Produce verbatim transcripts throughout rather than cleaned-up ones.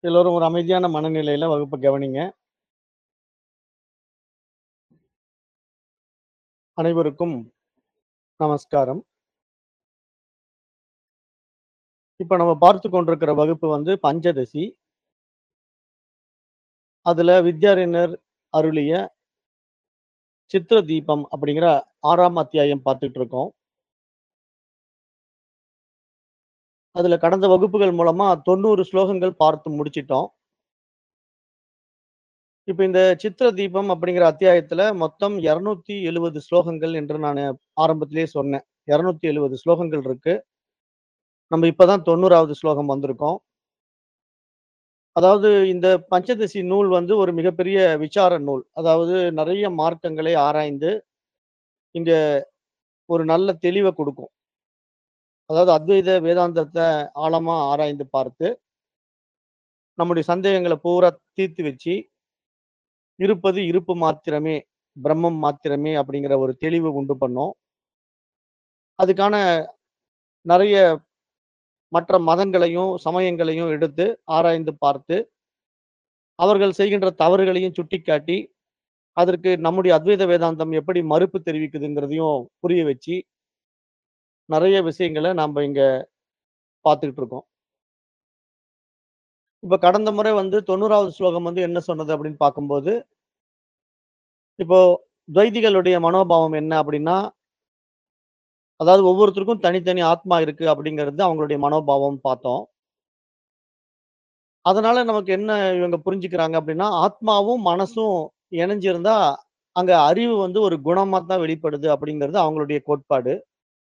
எல்லோரும் ஒரு அமைதியான மனநிலையில வகுப்ப கவனிங்க. அனைவருக்கும் நமஸ்காரம். இப்ப நம்ம பார்த்துக் கொண்டிருக்கிற வகுப்பு வந்து பஞ்சதசி. அதுல வித்யாரண்யர் அருளிய சித்ர தீபம் அப்படிங்கிற ஆறாம் அத்தியாயம் பார்த்துட்டு இருக்கோம். அதுல கடந்த வகுப்புகள் மூலமா தொண்ணூறு ஸ்லோகங்கள் பார்த்து முடிச்சிட்டோம். இப்ப இந்த சித்ர தீபம் அப்படிங்கிற அத்தியாயத்துல மொத்தம் இருநூற்று எழுபது ஸ்லோகங்கள் என்று நானு ஆரம்பத்திலேயே சொன்னேன். இருநூற்று எழுபது ஸ்லோகங்கள் இருக்கு. நம்ம இப்ப தான் தொண்ணூறாவது ஸ்லோகம் வந்திருக்கோம். அதாவது இந்த பஞ்சதசி நூல் வந்து ஒரு மிகப்பெரிய விசார நூல். அதாவது நெறைய மார்க்கங்களை ஆராய்ந்து, இங்க ஒரு நல்ல தெளிவ குடுக்கும். அதாவது அத்வைத வேதாந்தத்த ஆழமா ஆராய்ந்து பார்த்து, நம்முடைய சந்தேகங்கள பூரா தீர்த்து வச்சு, இருப்பது இருப்பு மாத்திரமே, பிரம்மம் மாத்திரமே அப்படிங்கிற ஒரு தெளிவு உண்டு பண்ணும். அதுக்கான நெறைய மற்ற மதங்களையும், சமயங்களையும் எடுத்து ஆராய்ந்து பார்த்து, அவர்கள் செய்கின்ற தவறுகளையும் சுட்டிக்காட்டி, அதற்கு நம்முடைய அத்வைத வேதாந்தம் எப்படி மறுப்பு தெரிவிக்குதுங்கிறதையும் புரிய வச்சு, நெறைய விஷயங்கள நம்ப இங்க பார்த்துக்கிட்டு இருக்கோம். இப்ப கடந்த முறை வந்து தொண்ணூறாவது ஸ்லோகம் வந்து என்ன சொன்னது அப்படின்னு பார்க்கும்போது, இப்போ துவைதிகளுடைய மனோபாவம் என்ன அப்படின்னா, அதாவது ஒவ்வொருத்தருக்கும் தனித்தனி ஆத்மா இருக்கு அப்படிங்கிறது அவங்களுடைய மனோபாவம் பார்த்தோம். அதனால நமக்கு என்ன இவங்க புரிஞ்சுக்கிறாங்க அப்படின்னா, ஆத்மாவும், மனசும் இணைஞ்சிருந்தா, அங்க அறிவு வந்து ஒரு குணமா தான் வெளிப்படுது அப்படிங்கிறது அவங்களுடைய கோட்பாடு.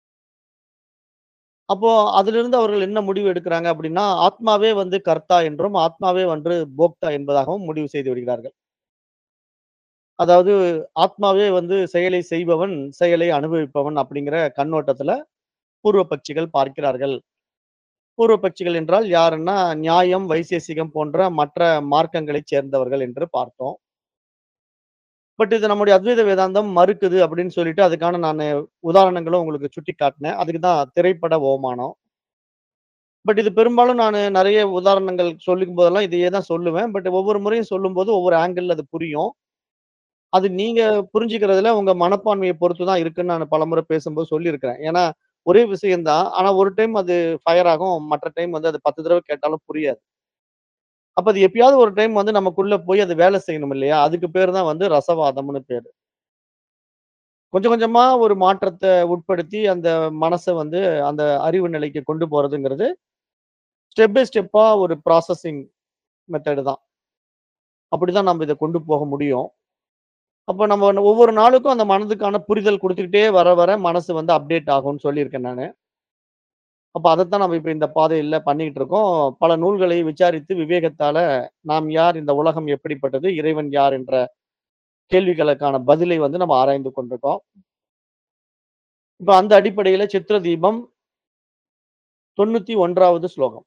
அப்போ அதிலிருந்து அவர்கள் என்ன முடிவு எடுக்கிறாங்க அப்படின்னா, ஆத்மாவே வந்து கர்த்தா என்றும், ஆத்மாவே வந்து போக்தா என்பதாகவும் முடிவு செய்து விடுகிறார்கள். அதாவது ஆத்மாவே வந்து செயலை செய்பவன், செயலை அனுபவிப்பவன் அப்படிங்கிற கண்ணோட்டத்துல பூர்வ பட்சிகள் பார்க்கிறார்கள். பூர்வ பட்சிகள் என்றால் யாருன்னா, நியாயம், வைசேசிகம் போன்ற மற்ற மார்க்கங்களைச் சேர்ந்தவர்கள் என்று பார்த்தோம். பட் இது நம்முடைய அத்வைத வேதாந்தம் மறுக்குது அப்படின்னு சொல்லிட்டு, அதுக்கான நானு உதாரணங்களும் உங்களுக்கு சுட்டிக்காட்டினேன். அதுக்கு தான் திரைப்பட ஓமானம். பட் இது பெரும்பாலும் நானு நெறைய உதாரணங்கள் சொல்லும் போதெல்லாம் இதையே தான் சொல்லுவேன். பட் ஒவ்வொரு முறையும் சொல்லும்போது ஒவ்வொரு ஆங்கிள்ல அது புரியும். அது நீங்க புரிஞ்சுக்கிறதுல உங்க மனப்பான்மைய பொறுத்து தான் இருக்குன்னு நானு பலமுறை பேசும்போது சொல்லியிருக்கிறேன். ஏன்னா, ஒரே விஷயம் தான். ஆனா ஒரு டைம் அது ஃபயர் ஆகும். மற்ற டைம் வந்து அது பத்து தடவ கேட்டாலும் புரியாது. அப்ப அது எப்பயாவது ஒரு டைம் வந்து நமக்குள்ள போய் அது வேலை செய்யணும் இல்லையா? அதுக்கு பேரு தான் வந்து ரசவாதம்னு பேரு. கொஞ்சம் கொஞ்சமா ஒரு மாற்றத்த உட்படுத்தி அந்த மனச வந்து அந்த அறிவு நிலைக்கு கொண்டு போறதுங்கிறது, ஸ்டெப் பை ஸ்டெப்பா ஒரு ப்ராசஸிங் மெத்தேடு தான். அப்படிதான் நம்ம இத கொண்டு போக முடியும். அப்ப நம்ம ஒவ்வொரு நாளுக்கும் அந்த மனதுக்கான புரிதல் குடுத்துக்கிட்டே வர, வர மனசு வந்து அப்டேட் ஆகும்னு சொல்லியிருக்கேன் நானு. அப்ப அதத்தான் நம்ம இப்ப இந்த பாதையில பண்ணிக்கிட்டு இருக்கோம். பல நூல்களை விசாரித்து விவேகத்தால, நாம் யார்? இந்த உலகம் எப்படிப்பட்டது? இறைவன் யார்? என்ற கேள்விகளுக்கான பதிலை வந்து நம்ம ஆராய்ந்து கொண்டிருக்கோம். இப்ப அந்த அடிப்படையில சித்ர தீபம் தொண்ணூற்று ஒன்றாவது ஸ்லோகம்.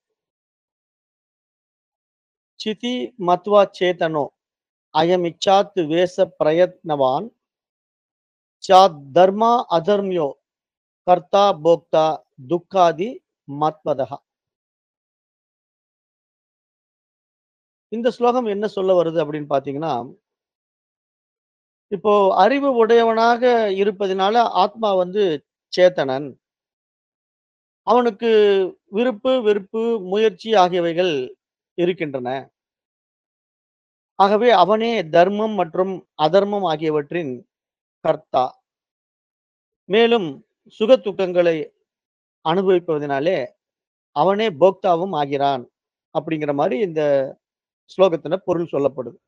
சிதி மத்வா சேதனோ அயமிச்சாத் வேச பிரயத்னவான் சாத் தர்மா அதர்ம்யோ கர்த்தா போக்தா துக்காதி மத்வதஹ. இந்த ஸ்லோகம் என்ன சொல்ல வருது அப்படின்னு பார்த்தீங்கன்னா, இப்போ அறிவு உடையவனாக இருப்பதினால ஆத்மா வந்து சேத்தனன். அவனுக்கு விருப்பு, வெறுப்பு, முயற்சி ஆகியவைகள் இருக்கின்றன. ஆகவே அவனே தர்மம் மற்றும் அதர்மம் ஆகியவற்றின் கர்த்தா. மேலும் சுக துக்கங்களை அனுபவிப்பதினாலே அவனே போக்தாவும் ஆகிறான். அப்படிங்கிற மாரி இந்த ஸ்லோகத்துல பொருள் சொல்லப்படுது.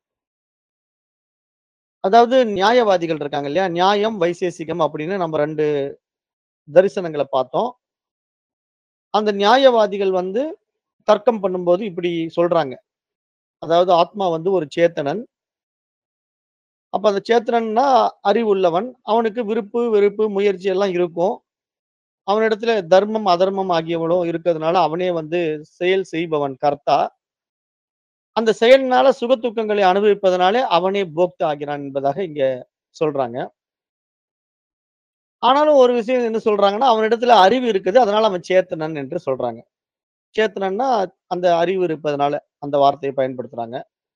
அதாவது நியாயவாதிகள் இருக்காங்க இல்லையா? நியாயம், வைசேசிகம் அப்படின்னு நம்ம இரண்டு தரிசனங்கள பார்த்தோம். அந்த நியாயவாதிகள் வந்து தர்க்கம் பண்ணும்போது இப்படி சொல்றாங்க. அதாவது ஆத்மா வந்து ஒரு சேத்தனன். அப்ப அந்த சேத்தனன்னா அறிவுள்ளவன். அவனுக்கு விருப்பு, வெறுப்பு, முயற்சி எல்லாம் இருக்கும். அவனிடத்துல தர்மம், அதர்மம் ஆகியவளும் இருக்கிறதுனால அவனே வந்து செயல் செய்பவன் கர்த்தா. அந்த செயல்னால சுக துக்கங்களை அனுபவிப்பதனாலே அவனே போக்தா ஆகிறான் என்பதாக இங்க சொல்றாங்க. ஆனாலும் ஒரு விஷயம் என்ன சொல்றாங்கன்னா, அவனிடத்துல அறிவு இருக்குது. அதனால அவன் சேத்தனன் என்று சொல்றாங்க. சேத்தனன்னா அந்த அறிவு இருப்பதனால அந்த வார்த்தைய பயன்படுத்துறாங்க.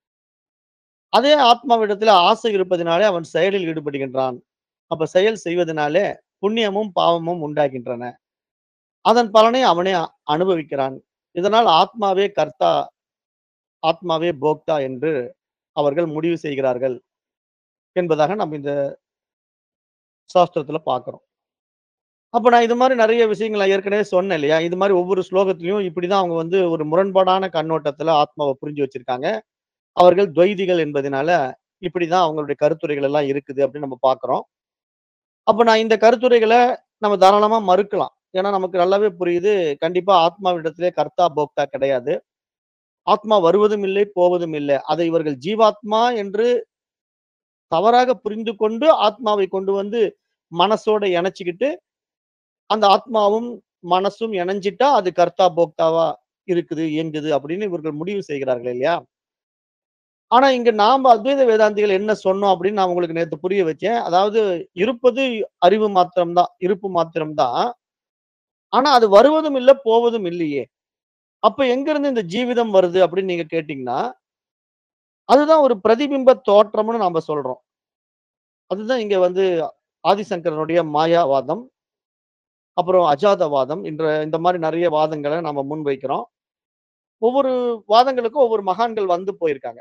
அதே ஆத்மாவிடத்தில ஆசை இருப்பதினாலே அவன் செயலில் ஈடுபடுகின்றான். அப்ப செயல் செய்வதனாலே புண்ணியமும், பாவமும் உண்டாகின்றன. அதன் பலனை அவனே அ அனுபவிக்கிறான். இதனால் ஆத்மாவே கர்த்தா, ஆத்மாவே போக்தா என்று அவர்கள் முடிவு செய்கிறார்கள் என்பதாக நம்ம இந்த சாஸ்திரத்துல பார்க்கிறோம். அப்ப நான் இது மாரி நெறைய விஷயங்கள் நான் ஏற்கனவே சொன்னேன் இல்லையா? இது மாரி ஒவ்வொரு ஸ்லோகத்திலயும் இப்படிதான் அவங்க வந்து ஒரு முரண்பாடான கண்ணோட்டத்துல ஆத்மாவ புரிஞ்சு வச்சிருக்காங்க. அவர்கள் துவைதிகள் என்பதனால, இப்படிதான் அவங்களுடைய கருத்துரைகள் எல்லாம் இருக்குது அப்படின்னு நம்ம பார்க்கிறோம். அப்ப நான் இந்த கருத்துரைகள நம்ம தாராளமா மறுக்கலாம். ஏன்னா நமக்கு நல்லாவே புரியுது. கண்டிப்பா ஆத்மாவிடத்திலே கர்த்தா, போக்தா கிடையாது. ஆத்மா வருவதும் இல்லை, போவதும் இல்ல. அதை இவர்கள் ஜீவாத்மா என்று தவறாக புரிந்து கொண்டு, ஆத்மாவை கொண்டு வந்து மனசோட இணைச்சுக்கிட்டு, அந்த ஆத்மாவும், மனசும் இணைஞ்சிட்டா அது கர்த்தா, போக்தாவா இருக்குது, இயங்குது அப்படின்னு இவர்கள் முடிவு செய்கிறார்கள் இல்லையா? ஆனா இங்க நாம அத்வைத வேதாந்திகள் என்ன சொன்னோம் அப்படின்னு நான் உங்களுக்கு நேத்து புரிய வச்சேன். அதாவது இருப்பது அறிவு மாத்திரம் தான். இருப்பு மாத்திரம் தான். ஆனா அது வருவதும் இல்ல, போவதும் இல்லையே. அப்ப எங்கிருந்து இந்த ஜீவிதம் வருது அப்படின்னு நீங்க கேட்டீங்கன்னா, அதுதான் ஒரு பிரதிபிம்ப தோற்றம்னு நாம சொல்றோம். அதுதான் இங்க வந்து ஆதிசங்கரனுடைய மாயாவாதம், அப்புறம் அஜாதவாதம் என்ற இந்த மாரி நெறைய வாதங்கள நாம முன்வைக்கிறோம். ஒவ்வொரு வாதங்களுக்கும் ஒவ்வொரு மகான்கள் வந்து போயிருக்காங்க.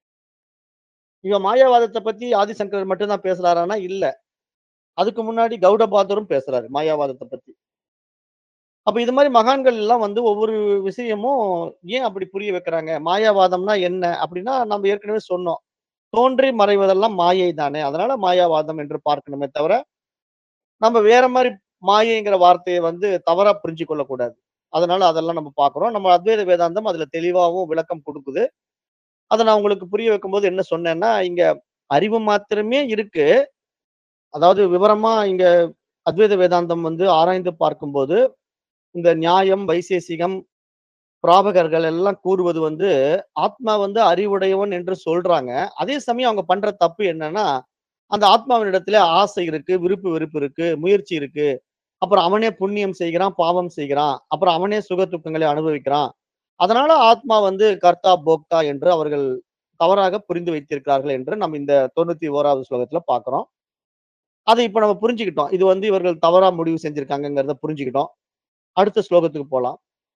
இங்க மாயாவாதத்த பத்தி ஆதிசங்கரர் மட்டும் தான் பேசுறாரான்னா இல்ல. அதுக்கு முன்னாடி கௌடபாதரும் பேசுறாரு மாயாவாதத்த பத்தி. அப்ப இது மாரி மகான்கள் எல்லாம் வந்து ஒவ்வொரு விஷயமும் ஏன் அப்படி புரிய வைக்கிறாங்க? மாயாவாதம்னா என்ன? அப்படின்னா நம்ம ஏற்கனவே சொன்னோம். தோன்றி மறைவதெல்லாம் மாயை தானே. அதனால மாயாவாதம் என்று பார்க்கணுமே தவிர, நம்ம வேற மாரி மாயைங்கிற வார்த்தைய வந்து தவறா புரிஞ்சுக் கொள்ளக்கூடாது. அதனால அதெல்லாம் நம்ம பார்க்கிறோம். நம்ம அத்வைத வேதாந்தம் அதுல தெளிவாவும் விளக்கம் குடுக்குது. அத நான் உங்களுக்கு புரிய வைக்கும்போது என்ன சொன்னேன்னா, இங்க அறிவு மாத்திரமே இருக்கு. அதாவது விவரமா இங்க அத்வைத வேதாந்தம் வந்து ஆராய்ந்து பார்க்கும்போது, இந்த நியாயம், வைசேசிகம், பிராபகர்கள் எல்லாம் கூறுவது வந்து, ஆத்மா வந்து அறிவுடையவன் என்று சொல்றாங்க. அதே சமயம் அவங்க பண்ற தப்பு என்னன்னா, அந்த ஆத்மாவினிடத்திலே ஆசை இருக்கு, விருப்பு வெறுப்பு இருக்கு, முயற்சி இருக்கு. அப்புறம் அவனே புண்ணியம் செய்கிறான், பாவம் செய்கிறான். அப்புறம் அவனே சுக துக்கங்களை அனுபவிக்கிறான். அதனால ஆத்மா வந்து கர்த்தா, போக்தா என்று அவர்கள் தவறாக புரிந்து வைத்திருக்கிறார்கள் என்று நம்ம இந்த தொண்ணூத்தி ஒன்றாவது ஸ்லோகத்துல பார்க்கிறோம். அத இப்ப நம்ம புரிஞ்சுக்கிட்டோம். இது வந்து இவர்கள் தவறா முடிவு செஞ்சிருக்காங்கங்கிறத புரிஞ்சுக்கிட்டோம். அடுத்த ஸ்லோகத்துக்கு போலாம்.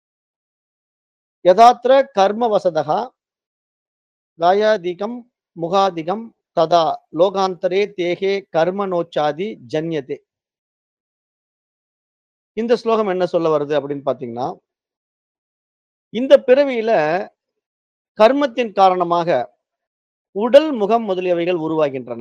யதாத்ர கர்ம வசதः காயாதிகம் முகாதிகம் ததா லோகாந்தரே தேகே கர்மணோச்சாதி ஜன்யதே. இந்த ஸ்லோகம் என்ன சொல்ல வருது அப்படின்னு பார்த்தீங்கன்னா, இந்த பிறவியில கர்மத்தின் காரணமாக உடல், முகம் முதலியவைகள் உருவாகின்றன.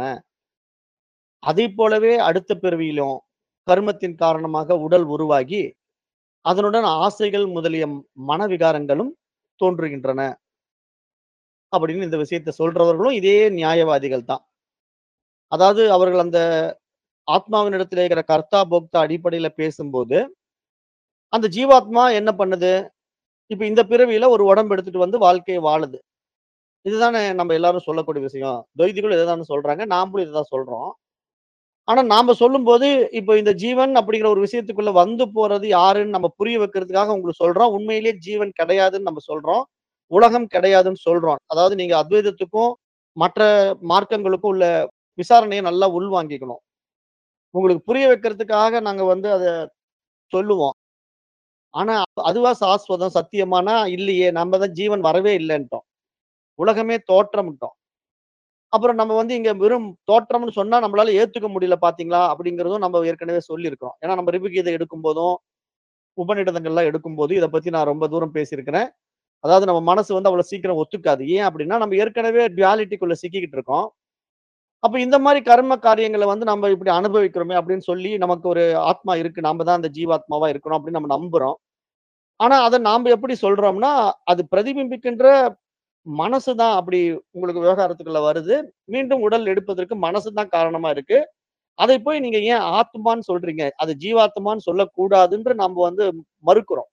அதைப் போலவே அடுத்த பிறவியிலும் கர்மத்தின் காரணமாக உடல் உருவாகி, அதனுடன் ஆசைகள் முதலிய மனவிகாரங்களும் தோன்றுகின்றன. அப்படின்னு இந்த விஷயத்த சொல்றவர்களும் இதே நியாயவாதிகள் தான். அதாவது அவர்கள் அந்த ஆத்மாவினிடத்திலே இருக்கிற கர்த்தா, போக்தா அடிப்படையில பேசும்போது, அந்த ஜீவாத்மா என்ன பண்ணுது? இப்ப இந்த பிறவியில ஒரு உடம்பு எடுத்துட்டு வந்து வாழ்க்கைய வாழுது. இதுதானே நம்ம எல்லாரும் சொல்லக்கூடிய விஷயம். துவைதிகளும் இததானே சொல்றாங்க. நாமளும் இததான் சொல்றோம். ஆனா நாம சொல்லும்போது, இப்ப இந்த ஜீவன் அப்படிங்கிற ஒரு விஷயத்துக்குள்ள வந்து போறது யாருன்னு நம்ம புரிய வைக்கிறதுக்காக உங்களுக்கு சொல்றோம். உண்மையிலேயே ஜீவன் கிடையாதுன்னு நம்ம சொல்றோம். உலகம் கிடையாதுன்னு சொல்றோம். அதாவது நீங்க அத்வைதத்துக்கும், மற்ற மார்க்கங்களுக்கும் உள்ள விசாரணைய நல்லா உள்வாங்கிக்கணும். உங்களுக்கு புரிய வைக்கிறதுக்காக நாங்க வந்து அத சொல்லுவோம். ஆனா அதுவா சாஸ்வதம், சத்தியமானா இல்லையே. நம்ம தான் ஜீவன் வரவே இல்லன்ட்டோம். உலகமே தோற்றம்ன்ட்டோம். அப்புறம் நம்ம வந்து இங்க வெறும் தோற்றம்னு சொன்னா நம்மளால ஏத்துக்க முடியல பார்த்தீங்களா? அப்படிங்கிறதும் நம்ம ஏற்கனவே சொல்லியிருக்கிறோம். ஏன்னா நம்ம ரிபுகீதை எடுக்கும்போதும், உபநிடதங்கள்லாம் எடுக்கும்போது இத பத்தி நான் ரொம்ப தூரம் பேசியிருக்கிறேன். அதாவது நம்ம மனசு வந்து அவ்வளவு சீக்கிரம் ஒத்துக்காது. ஏன் அப்படின்னா, நம்ம ஏற்கனவே டுயாலிட்டிக்குள்ள சிக்கிக்கிட்டு இருக்கோம். அப்ப இந்த மாரி கர்ம காரியங்கள வந்து நம்ம இப்படி அனுபவிக்கிறோமே அப்படின்னு சொல்லி, நமக்கு ஒரு ஆத்மா இருக்கு. நாம தான் அந்த ஜீவாத்மாவா இருக்கிறோம் அப்படின்னு நம்ம நம்புறோம். ஆனா அத நாம எப்படி சொல்றோம்னா, அது பிரதிபிம்பிக்கின்ற மனசு தான் அப்படி உங்களுக்கு விவகாரத்துக்குள்ள வருது. மீண்டும் உடல் எடுப்பதற்கு மனசு தான் காரணமா இருக்கு. அதை போய் நீங்க ஏன் ஆத்மான்னு சொல்றீங்க? அது ஜீவாத்மான்னு சொல்லக்கூடாதுன்று நம்ம வந்து மறுக்கிறோம்.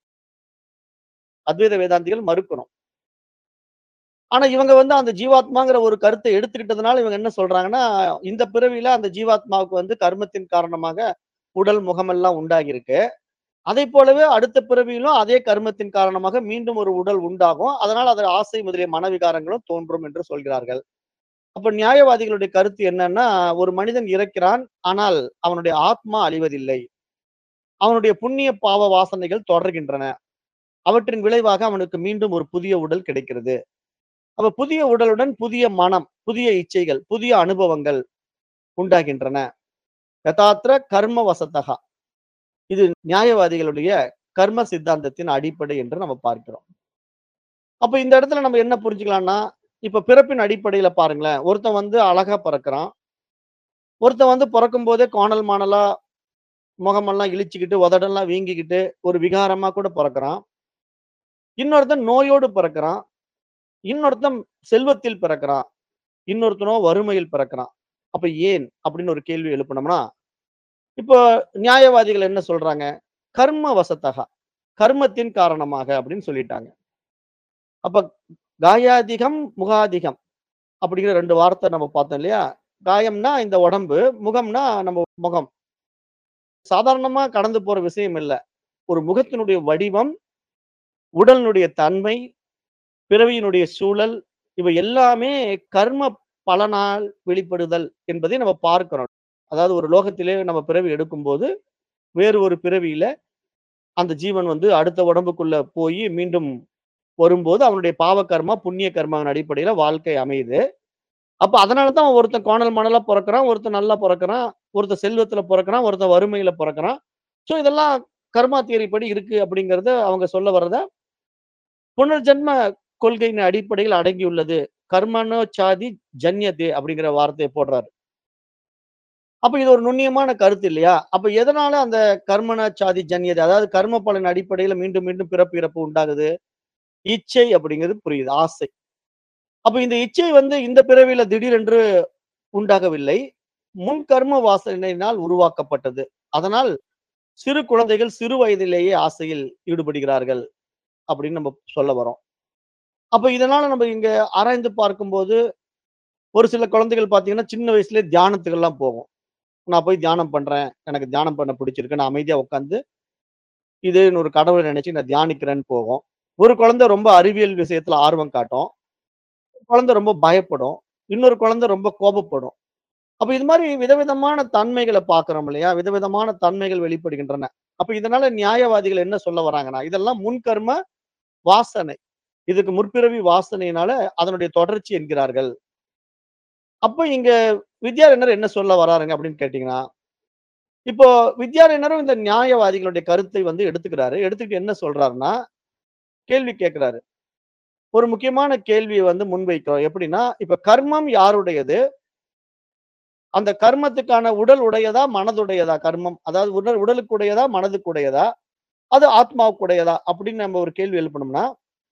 அத்வைத வேதாந்திகள் மறுக்கிறோம். ஆனா இவங்க வந்து அந்த ஜீவாத்மாங்கிற ஒரு கருத்த எடுத்துக்கிட்டதுனால இவங்க என்ன சொல்றாங்கன்னா, இந்த பிறவியில அந்த ஜீவாத்மாவுக்கு வந்து கர்மத்தின் காரணமாக உடல், முகமெல்லாம் உண்டாகியிருக்கு. அதைப் போலவே அடுத்த பிறவியிலும் அதே கர்மத்தின் காரணமாக மீண்டும் ஒரு உடல் உண்டாகும். அதனால் அது ஆசை முதலிய மனவிகாரங்களும் தோன்றும் என்று சொல்கிறார்கள். அப்ப நியாயவாதிகளுடைய கருத்து என்னன்னா, ஒரு மனிதன் இறக்கிறான். ஆனால் அவனுடைய ஆத்மா அழிவதில்லை. அவனுடைய புண்ணிய பாவ வாசனைகள் தொடர்கின்றன. அவற்றின் விளைவாக அவனுக்கு மீண்டும் ஒரு புதிய உடல் கிடைக்கிறது. அப்ப புதிய உடலுடன் புதிய மனம், புதிய இச்சைகள், புதிய அனுபவங்கள் உண்டாகின்றன. யதார்த்த கர்ம வசத்தகா. இது நியாயவாதிகளுடைய கர்ம சித்தாந்தத்தின் அடிப்படை என்று நம்ம பார்க்கிறோம். அப்ப இந்த இடத்துல நம்ம என்ன புரிஞ்சுக்கலாம்னா, இப்ப பிறப்பின் அடிப்படையில பாருங்களேன். ஒருத்தன் வந்து அழகா பிறக்கிறான். ஒருத்தன் வந்து பொறக்கும்போதே கோணல் மாணலா, முகமெல்லாம் இளிச்சுக்கிட்டு, உதடெல்லாம் வீங்கிக்கிட்டு, ஒரு விகாரமா கூட பொறக்கிறான். இன்னொருத்தன் நோயோடு பிறக்கிறான். இன்னொருத்தன் செல்வத்தில் பிறக்கிறான். இன்னொருத்தனோ வறுமையில் பிறக்கிறான். அப்ப ஏன்? அப்படின்னு ஒரு கேள்வி எழுப்புனோம்னா, இப்போ நியாயவாதிகள் என்ன சொல்றாங்க? கர்ம வசத்தகா. கர்மத்தின் காரணமாக அப்படின்னு சொல்லிட்டாங்க. அப்ப காயாதிகம், முகாதிகம் அப்படிங்கிற ரெண்டு வார்த்தை நம்ம பார்த்தோம் இல்லையா? காயம்னா இந்த உடம்பு, முகம்னா நம்ம முகம். சாதாரணமா கடந்து போற விஷயம் இல்ல. ஒரு முகத்தினுடைய வடிவம், உடலினுடைய தன்மை, பிறவியினுடைய சூழல், இவை எல்லாமே கர்ம பலனால் வெளிப்படுதல் என்பதை நம்ம பார்க்கிறோம். அதாவது ஒரு லோகத்திலே நம்ம பிறவி எடுக்கும்போது, வேறு ஒரு பிறவியில அந்த ஜீவன் வந்து அடுத்த உடம்புக்குள்ள போயி மீண்டும் வரும்போது, அவனுடைய பாவ கர்மா, புண்ணிய கர்மாவின் அடிப்படையில வாழ்க்கை அமையுது. அப்ப அதனால தான் ஒருத்தன் கோணல் மாணலா பொறக்குறான், ஒருத்தன் நல்லா பொறக்குறான், ஒருத்தன் செல்வத்துல பொறக்குறான், ஒருத்தன் வறுமையில பொறக்குறான். சோ இதெல்லாம் கர்மா தியரி படி இருக்கு அப்படிங்கிறத அவங்க சொல்ல வர்றத புனர்ஜென்ம கொள்கையின் அடிப்படையில் அடங்கியுள்ளது. கர்மனோ சாதி ஜன்யதே அப்படிங்கிற வார்த்தைய போடுறாரு. அப்ப இது ஒரு நுண்ணியமான கருத்து இல்லையா? அப்ப எதனால அந்த கர்மனா சாதி ஜன்யதே அதாவது கர்ம பலன் அடிப்படையில மீண்டும் மீண்டும் பிறப்பு, இறப்பு உண்டாகுது? இச்சை அப்படிங்கிறது புரியுது. ஆசை. அப்ப இந்த இச்சை வந்து இந்த பிறவியில திடீரென்று உண்டாகவில்லை. முன் கர்ம வாசனையினால் உருவாக்கப்பட்டது. அதனால் சிறு குழந்தைகள் சிறு வயதிலேயே ஆசையில் ஈடுபடுகிறார்கள் அப்படின்னு நம்ம சொல்ல வரோம். அப்ப இதனால நம்ம இங்க ஆராய்ந்து பார்க்கும்போது, ஒரு சில குழந்தைகள் பார்த்தீங்கன்னா, சின்ன வயசுலயே தியானத்துக்கெல்லாம் போகும். நான் போய் தியானம் பண்றேன். எனக்கு தியானம் பண்ண பிடிச்சிருக்கு. நான் அமைதியா உட்கார்ந்து, இதுன்னு ஒரு கடவுள நினைச்சு நான் தியானிக்கிறேன்னு போகும். ஒரு குழந்தை ரொம்ப அறிவியல் விஷயத்துல ஆர்வம் காட்டும். குழந்தை ரொம்ப பயப்படும். இன்னொரு குழந்தை ரொம்ப கோபப்படும். அப்ப இது மாரி விதவிதமான தன்மைகள பார்க்கிறோம் இல்லையா? விதவிதமான தன்மைகள் வெளிப்படுகின்றன. அப்ப இதனால நியாயவாதிகள் என்ன சொல்ல வராங்கன்னா, இதெல்லாம் முன்கர்ம வாசனை. இதுக்கு முற்பிறவி வாசனையினால அதனுடைய தொடர்ச்சி என்கிறார்கள். அப்ப இங்க வித்யாரண்யர் என்ன சொல்ல வராருங்க அப்படின்னு கேட்டீங்கன்னா, இப்போ வித்யாரண்யரும் இந்த நியாயவாதிகளுடைய கருத்தை வந்து எடுத்துக்கிறாரு. எடுத்துக்கிட்டு என்ன சொல்றாருன்னா, கேள்வி கேட்கிறாரு. ஒரு முக்கியமான கேள்விய வந்து முன்வைக்கிறோம். எப்படின்னா, இப்ப கர்மம் யாருடையது? அந்த கர்மத்துக்கான உடல் உடையதா? மனதுடையதா கர்மம்? அதாவது உடல் உடலுக்கு உடையதா? மனதுக்கு உடையதா? அது ஆத்மாவுக்கு உடையதா? அப்படின்னு நம்ம ஒரு கேள்வி எழுப்புனோம்னா,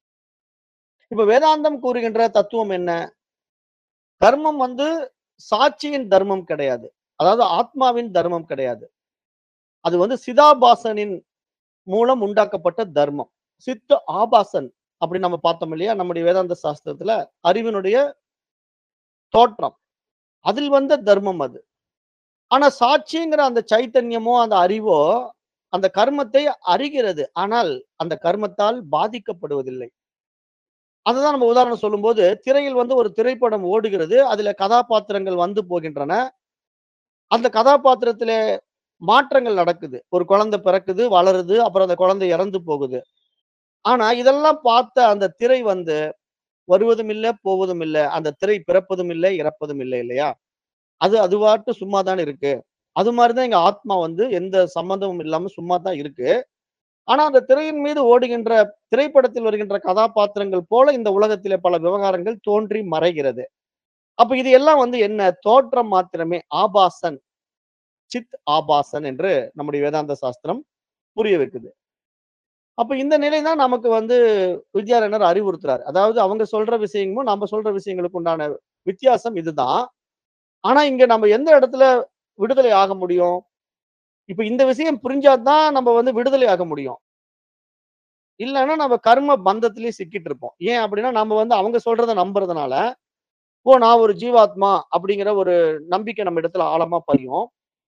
இப்ப வேதாந்தம் கூறுகின்ற தத்துவம் என்ன? கர்மம் வந்து சாட்சியின் தர்மம் கிடையாது. அதாவது ஆத்மாவின் தர்மம் கிடையாது. அது வந்து சிதாபாசனின் மூலம் உண்டாக்கப்பட்ட தர்மம். சித்த ஆபாசன் அப்படி நம்ம பார்த்தோம் இல்லையா? நம்முடைய வேதாந்த சாஸ்திரத்துல அறிவினுடைய தோற்றம். அதில் வந்த தர்மம் அது. ஆனா சாட்சிங்கிற அந்த சைத்தன்யமோ, அந்த அறிவோ, அந்த கர்மத்தை அறிகிறது. ஆனால் அந்த கர்மத்தால் பாதிக்கப்படுவதில்லை. அததான் நம்ம உதாரணம் சொல்லும்போது, திரையில் வந்து ஒரு திரைப்படம் ஓடுகிறது. அதில கதாபாத்திரங்கள் வந்து போகின்றன. அந்த கதாபாத்திரத்திலே மாற்றங்கள் நடக்குது. ஒரு குழந்தை பிறக்குது, வளருது, அப்புறம் அந்த குழந்தை இறந்து போகுது. ஆனா இதெல்லாம் பார்த்த அந்த திரை வந்து வருவதும் இல்ல, போவதும் இல்ல. அந்த திரை பிறப்பதும் இல்லை, இறப்பதும் இல்லை இல்லையா? அது அதுவாட்டு சும்மா தான இருக்கு. அது மாரி தான் எங்க ஆத்மா வந்து எந்த சம்மந்தமும் இல்லாம சும்மா தான் இருக்கு. ஆனா அந்த திரையின் மீது ஓடுகின்ற திரைப்படத்தில் வருகின்ற கதாபாத்திரங்கள் போல இந்த உலகத்திலே பல விவகாரங்கள் தோன்றி மறைகிறது. அப்ப இது எல்லாம் வந்து என்ன? தோற்றம் மாத்திரமே. ஆபாசன், சித் ஆபாசன் என்று நம்முடைய வேதாந்த சாஸ்திரம் புரிய வைக்குது. அப்ப இந்த நிலை தான் நமக்கு வந்து வித்யாரண்யர் அறிவுறுத்துறார். அதாவது அவங்க சொல்ற விஷயமும், நம்ம சொல்ற விஷயங்களுக்கு உண்டான வித்தியாசம் இதுதான். ஆனா இங்க நம்ம எந்த இடத்துல விடுதலை ஆக முடியும்? இப்ப இந்த விஷயம் புரிஞ்சா தான் நம்ம வந்து விடுதலை ஆக முடியும். இல்லன்னா நம்ம கர்ம பந்தத்திலேயே சிக்கிட்டு இருப்போம். ஏன் அப்படின்னா, நம்ம வந்து அவங்க சொல்றத நம்புறதுனால, ஓ! நான் ஒரு ஜீவாத்மா அப்படிங்கிற ஒரு நம்பிக்கை நம்ம இடத்துல ஆழமா பதியும்.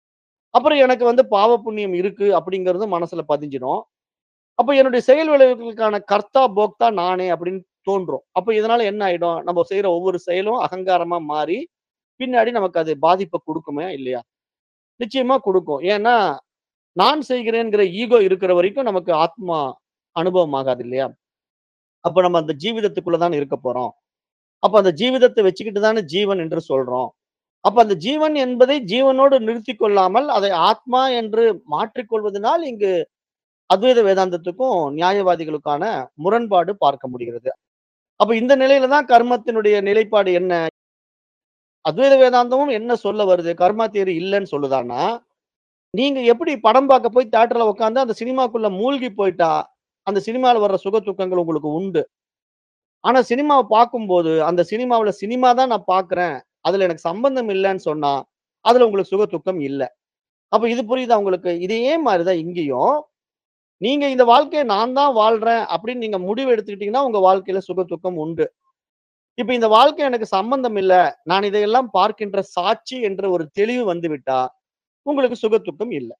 அப்புறம் எனக்கு வந்து பாவ புண்ணியம் இருக்கு அப்படிங்கிறதும் மனசுல பதிஞ்சிடும். அப்ப என்னுடைய செயல் விளைவுகளுக்கான கர்த்தா, போக்தா நானே அப்படின்னு தோன்றும். அப்ப இதனால என்ன ஆயிடும்? நம்ம செய்ற ஒவ்வொரு செயலும் அகங்காரமா மாறி, பின்னாடி நமக்கு அது பாதிப்ப குடுக்குமா? இல்லையா? நிச்சயமா குடுக்கும். ஏன்னா, நான் செய்கிறேன்ங்கிற ஈகோ இருக்கிற வரைக்கும் நமக்கு ஆத்மா அனுபவம் ஆகாது இல்லையா? அப்ப நம்ம அந்த ஜீவிதத்துக்குள்ள தான இருக்க போறோம். அப்ப அந்த ஜீவிதத்த வச்சுக்கிட்டு தானே ஜீவன் என்று சொல்றோம். அப்ப அந்த ஜீவன் என்பதை ஜீவனோடு நிறுத்திக் கொள்ளாமல், அதை ஆத்மா என்று மாற்றிக் கொள்வதனால், இங்கு அத்வைத வேதாந்தத்துக்கும், நியாயவாதிகளுக்கான முரண்பாடு பார்க்க முடிகிறது. அப்ப இந்த நிலையில தான் கர்மத்தினுடைய நிலைப்பாடு என்ன? அத்வைத வேதாந்தமும் என்ன சொல்ல வருது? கர்மா தியரி இல்லன்னு சொல்லுதான்னா, நீங்க எப்படி படம் பார்க்க போய் தியேட்டர்ல உட்கார்ந்து அந்த சினிமாக்குள்ள மூழ்கி போயிட்டா, அந்த சினிமால வர்ற சுக துக்கங்கள் உங்களுக்கு உண்டு. ஆனா சினிமாவ பார்க்கும்போது, அந்த சினிமாவுல சினிமா தான் நான் பார்க்கிறேன். அதுல எனக்கு சம்பந்தம் இல்லன்னு சொன்னா, அதுல உங்களுக்கு சுக துக்கம் இல்ல. அப்ப இது புரியுதா உங்களுக்கு? இதே மாரி தான் இங்கேயும். நீங்க இந்த வாழ்க்கைய நான் தான் வாழ்றேன் அப்படின்னு நீங்க முடிவு எடுத்துக்கிட்டீங்கன்னா, உங்க வாழ்க்கையில சுக துக்கம் உண்டு. இப்ப இந்த வாழ்க்கை எனக்கு சம்பந்தம் இல்ல. நான் இதையெல்லாம் பார்க்கின்ற சாட்சி என்ற ஒரு தெளிவு வந்துவிட்டா, உங்களுக்கு சுக துக்கம் இல்ல.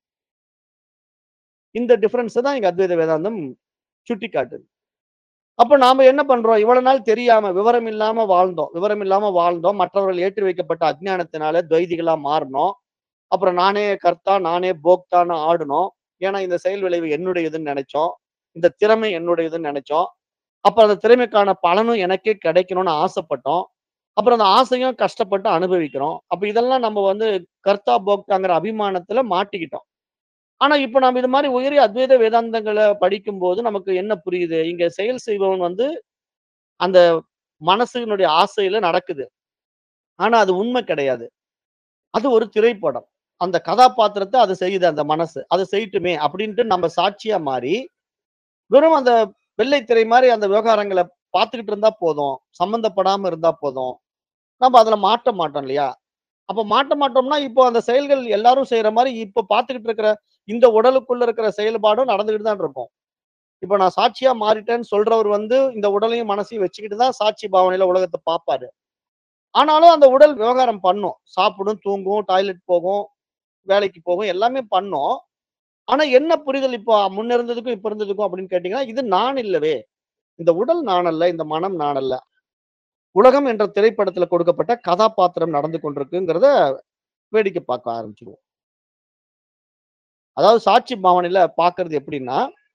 இந்த டிஃபரன்ஸ தான் இங்க அத்வைத வேதாந்தம் சுட்டிக்காட்டுது. அப்ப நாம என்ன பண்றோம்? இவ்வளவு நாள் தெரியாம, விவரம் இல்லாம வாழ்ந்தோம். விவரம் இல்லாம வாழ்ந்தோம். மற்றவர்கள் ஏற்றி வைக்கப்பட்ட அஞ்ஞானத்தினால துவைதிகளா மாறுனோம். அப்புறம் நானே கர்த்தா, நானே போக்தான்னு ஆடுனோம். ஏன்னா இந்த செயல் விளைவு என்னுடையதுன்னு நெனைச்சோம். இந்த திறமை என்னுடையதுன்னு நெனைச்சோம். அப்ப அந்த திறமைக்கான பலனும் எனக்கே கிடைக்கணும்னு ஆசைப்பட்டோம். அப்புறம் அந்த ஆசையும் கஷ்டப்பட்டு அனுபவிக்கிறோம். அப்ப இதெல்லாம் நம்ம வந்து கர்த்தா, போக்தாங்கிற அபிமானத்துல மாட்டிக்கிட்டோம். ஆனா இப்ப நாம இது மாரி உயரிய அத்வைத வேதாந்தங்கள படிக்கும்போது நமக்கு என்ன புரியுது? இங்க செயல் செய்பவன் வந்து அந்த மனசினுடைய ஆசையில நடக்குது. ஆனா அது உண்மை கிடையாது. அது ஒரு திரைப்படம். அந்த கதாபாத்திரத்த அது செய்யுது அந்த மனசு. அது செய்யட்டுமே அப்டின்ட்டு நம்ம சாட்சியா மாறி, வெறும் அந்த வெள்ளை திரை மாரி அந்த விவகாரங்கள பார்த்துக்கிட்டு இருந்தா போதும். சம்மந்தப்படாம இருந்தா போதும். நம்ம அதுல மாட்ட மாட்டோம் இல்லையா? அப்ப மாட்ட மாட்டோம்னா, இப்போ அந்த செயல்கள் எல்லாரும் செய்ற மாரி இப்ப பார்த்துக்கிட்டு இருக்கிற இந்த உடலுக்குள்ள இருக்கிற செயல்பாடும் நடந்துகிட்டு தான் இருக்கும். இப்ப நான் சாட்சியா மாறிட்டேன்னு சொல்றவர் வந்து, இந்த உடலையும் மனசையும் வச்சுக்கிட்டு தான் சாட்சி பாவனையில உலகத்த பார்ப்பாரு. ஆனாலும் அந்த உடல் விவகாரம் பண்ணும். சாப்பிடும், தூங்கும், டாய்லெட் போகும், வேலைக்கு போகும், எல்லாமே பண்ணும். ஆனா என்ன புரிதல் இப்போ முன்ன இருந்ததுக்கும், இப்ப இருந்ததுக்கும் அப்படின்னு கேட்டீங்கன்னா, இது நான் இல்லவே. இந்த உடல் நான் அல்ல. இந்த மனம் நான் அல்ல. உலகம் என்ற திரைப்படத்துல கொடுக்கப்பட்ட கதாபாத்திரம் நடந்து கொண்டிருக்குங்கிறத வேடிக்கை பார்க்க ஆரம்பிச்சுருவோம். அதாவது சாட்சி பாவனையில பார்க்கிறது எப்படின்னா,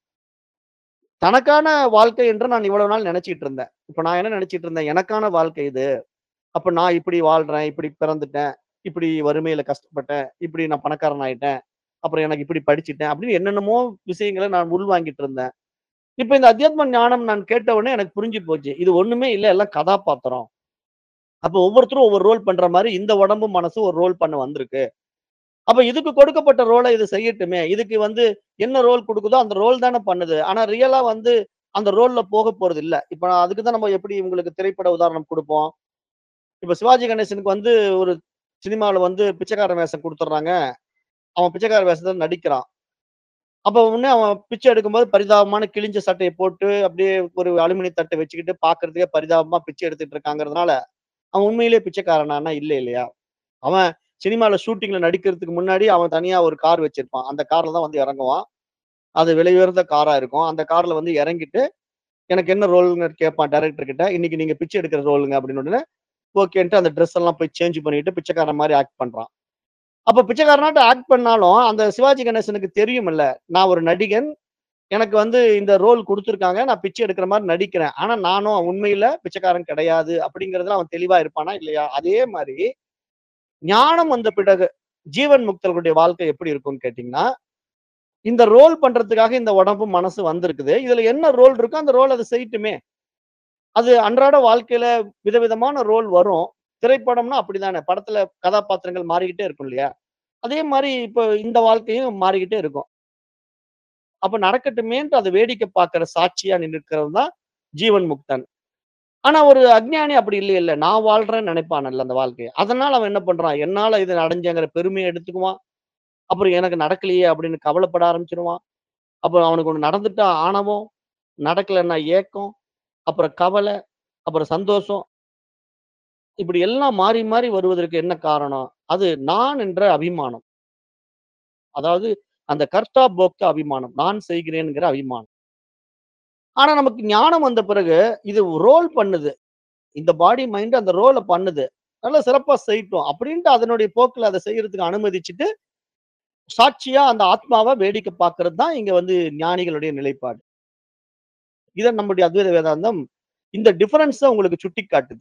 தனக்கான வாழ்க்கை என்று நான் இவ்வளவு நாள் நினைச்சுட்டு இருந்தேன். இப்ப நான் என்ன நினைச்சுட்டு இருந்தேன், எனக்கான வாழ்க்கை இது. அப்ப நான் இப்படி வாழ்றேன், இப்படி பிறந்துட்டேன், இப்படி வறுமையில கஷ்டப்பட்டேன், இப்படி நான் பணக்காரன் ஆயிட்டேன், அப்புறம் எனக்கு இப்படி படிச்சுட்டேன் அப்படின்னு என்னென்னமோ விஷயங்கள நான் உள்வாங்கிட்டு இருந்தேன். இப்ப இந்த அத்தியாத்ம ஞானம் நான் கேட்ட உடனே எனக்கு புரிஞ்சு போச்சு. இது ஒண்ணுமே இல்ல, எல்லாம் கதாபாத்திரம். அப்ப ஒவ்வொருத்தரும் ஒவ்வொரு ரோல் பண்ற மாரி இந்த உடம்பும் மனசும் ஒரு ரோல் பண்ண வந்திருக்கு. அப்ப இதுக்கு கொடுக்கப்பட்ட ரோல இது செய்யட்டுமே. இதுக்கு வந்து என்ன ரோல் குடுக்குதோ அந்த ரோல் தானே பண்ணுது. ஆனா ரியலா வந்து அந்த ரோல்ல போக போறது இல்ல. இப்ப நான் அதுக்கு தான் நம்ம எப்படி உங்களுக்கு திரைப்பட உதாரணம் குடுப்போம். இப்ப சிவாஜி கணேசனுக்கு வந்து ஒரு சினிமால வந்து பிச்சைக்காரன் வேஷம் குடுத்துடுறாங்க. அவன் பிச்சைக்கார வேஷத்துல நடிக்கிறான். அப்ப உடனே அவன் பிச்சை எடுக்கும்போது பரிதாபமான கிழிஞ்ச சட்டைய போட்டு, அப்படியே ஒரு அலுமினிய தட்ட வச்சுக்கிட்டு பார்க்கறதுக்கே பரிதாபமா பிச்சை எடுத்துட்டு இருக்காங்கிறதுனால, அவன் உண்மையிலேயே பிச்சைக்காரனான்னா இல்ல இல்லையா? அவன் சினிமால ஷூட்டிங்ல நடிக்கிறதுக்கு முன்னாடி அவன் தனியா ஒரு கார் வச்சிருப்பான். அந்த கார்ல தான் வந்து இறங்குவான். அது விலை உயர்ந்த காரா இருக்கும். அந்த கார்ல வந்து இறங்கிட்டு, எனக்கு என்ன ரோல்ன்னு கேட்பான் டைரக்டர் கிட்ட. இன்னைக்கு நீங்க பிச்சை எடுக்கிற ரோலுங்க அப்படின்னு உடனே, ஓகேன்ட்டு அந்த ட்ரெஸ் எல்லாம் போய் சேஞ்ச் பண்ணிட்டு பிச்சைக்காரன் மாரி ஆக்ட் பண்றான். அப்ப பிச்சைக்காரனாட்டம் ஆக்ட் பண்ணாலும், அந்த சிவாஜி கணேசனுக்கு தெரியும்ல, நான் ஒரு நடிகன். எனக்கு வந்து இந்த ரோல் குடுத்துருக்காங்க. நான் பிச்சை எடுக்கிற மாரி நடிக்கிறேன். ஆனா நானும் உண்மையில பிச்சைக்காரன் கிடையாது அப்படிங்கிறதுல அவன் தெளிவா இருப்பானா? இல்லையா? அதே மாரி ஞானம் வந்த பிறகு ஜீவன் முக்தர்களுடைய வாழ்க்கை எப்படி இருக்கும்னு கேட்டீங்கன்னா, இந்த ரோல் பண்றதுக்காக இந்த உடம்பும், மனசும் வந்திருக்குது. இதுல என்ன ரோல் இருக்கோ அந்த ரோல் அது செய்யட்டுமே. அது அன்றாட வாழ்க்கையில விதவிதமான ரோல் வரும். திரைப்படம்னா அப்படித்தானே. படத்துல கதாபாத்திரங்கள் மாறிக்கிட்டே இருக்கும் இல்லையா? அதே மாரி இப்ப இந்த வாழ்க்கையும் மாறிக்கிட்டே இருக்கும். அப்ப நடக்கட்டுமேன்ட்டு அத வேடிக்கை பார்க்கிற சாட்சியா நின்னுக்கிறவன் தான் ஜீவன் முக்தன். ஆனா ஒரு அஞ்ஞானி அப்படி இல்லையல்ல. நான் வாழ்றேன்னு நினைப்பானல்ல அந்த வாழ்க்கைய. அதனால அவன் என்ன பண்றான்? என்னால இத அடைஞ்சேங்கிற பெருமைய எடுத்துக்குவான். அப்புறம் எனக்கு நடக்கலையே அப்படின்னு கவலைப்பட ஆரம்பிச்சுருவான். அப்புறம் அவனுக்கு ஒண்ணு நடந்துட்டா ஆணவம், நடக்கலன்னா ஏக்கம், அப்புறம் கவலை, அப்புறம் சந்தோஷம். இப்படி எல்லாம் மாறி மாறி வருவதற்கு என்ன காரணம்? அது நான் என்ற அபிமானம். அதாவது அந்த கர்த்தா, போக்தா அபிமானம். நான் செய்கிறேன்ங்கிற அபிமானம். ஆனா நமக்கு ஞானம் வந்த பிறகு, இது ரோல் பண்ணுது. இந்த பாடி, மைண்ட் அந்த ரோல பண்ணுது. நல்லா சிறப்பா செய்யட்டும். அப்படின்ட்டு அதனுடைய போக்குல அத செய்யறதுக்கு அனுமதிச்சுட்டு, சாட்சியா அந்த ஆத்மாவ வேடிக்கை பார்க்கிறது தான் இங்க வந்து ஞானிகளுடைய நிலைப்பாடு. இத நம்முடைய அத்வைத வேதாந்தம் இந்த டிஃபரன்ஸ உங்களுக்கு சுட்டிக்காட்டுது.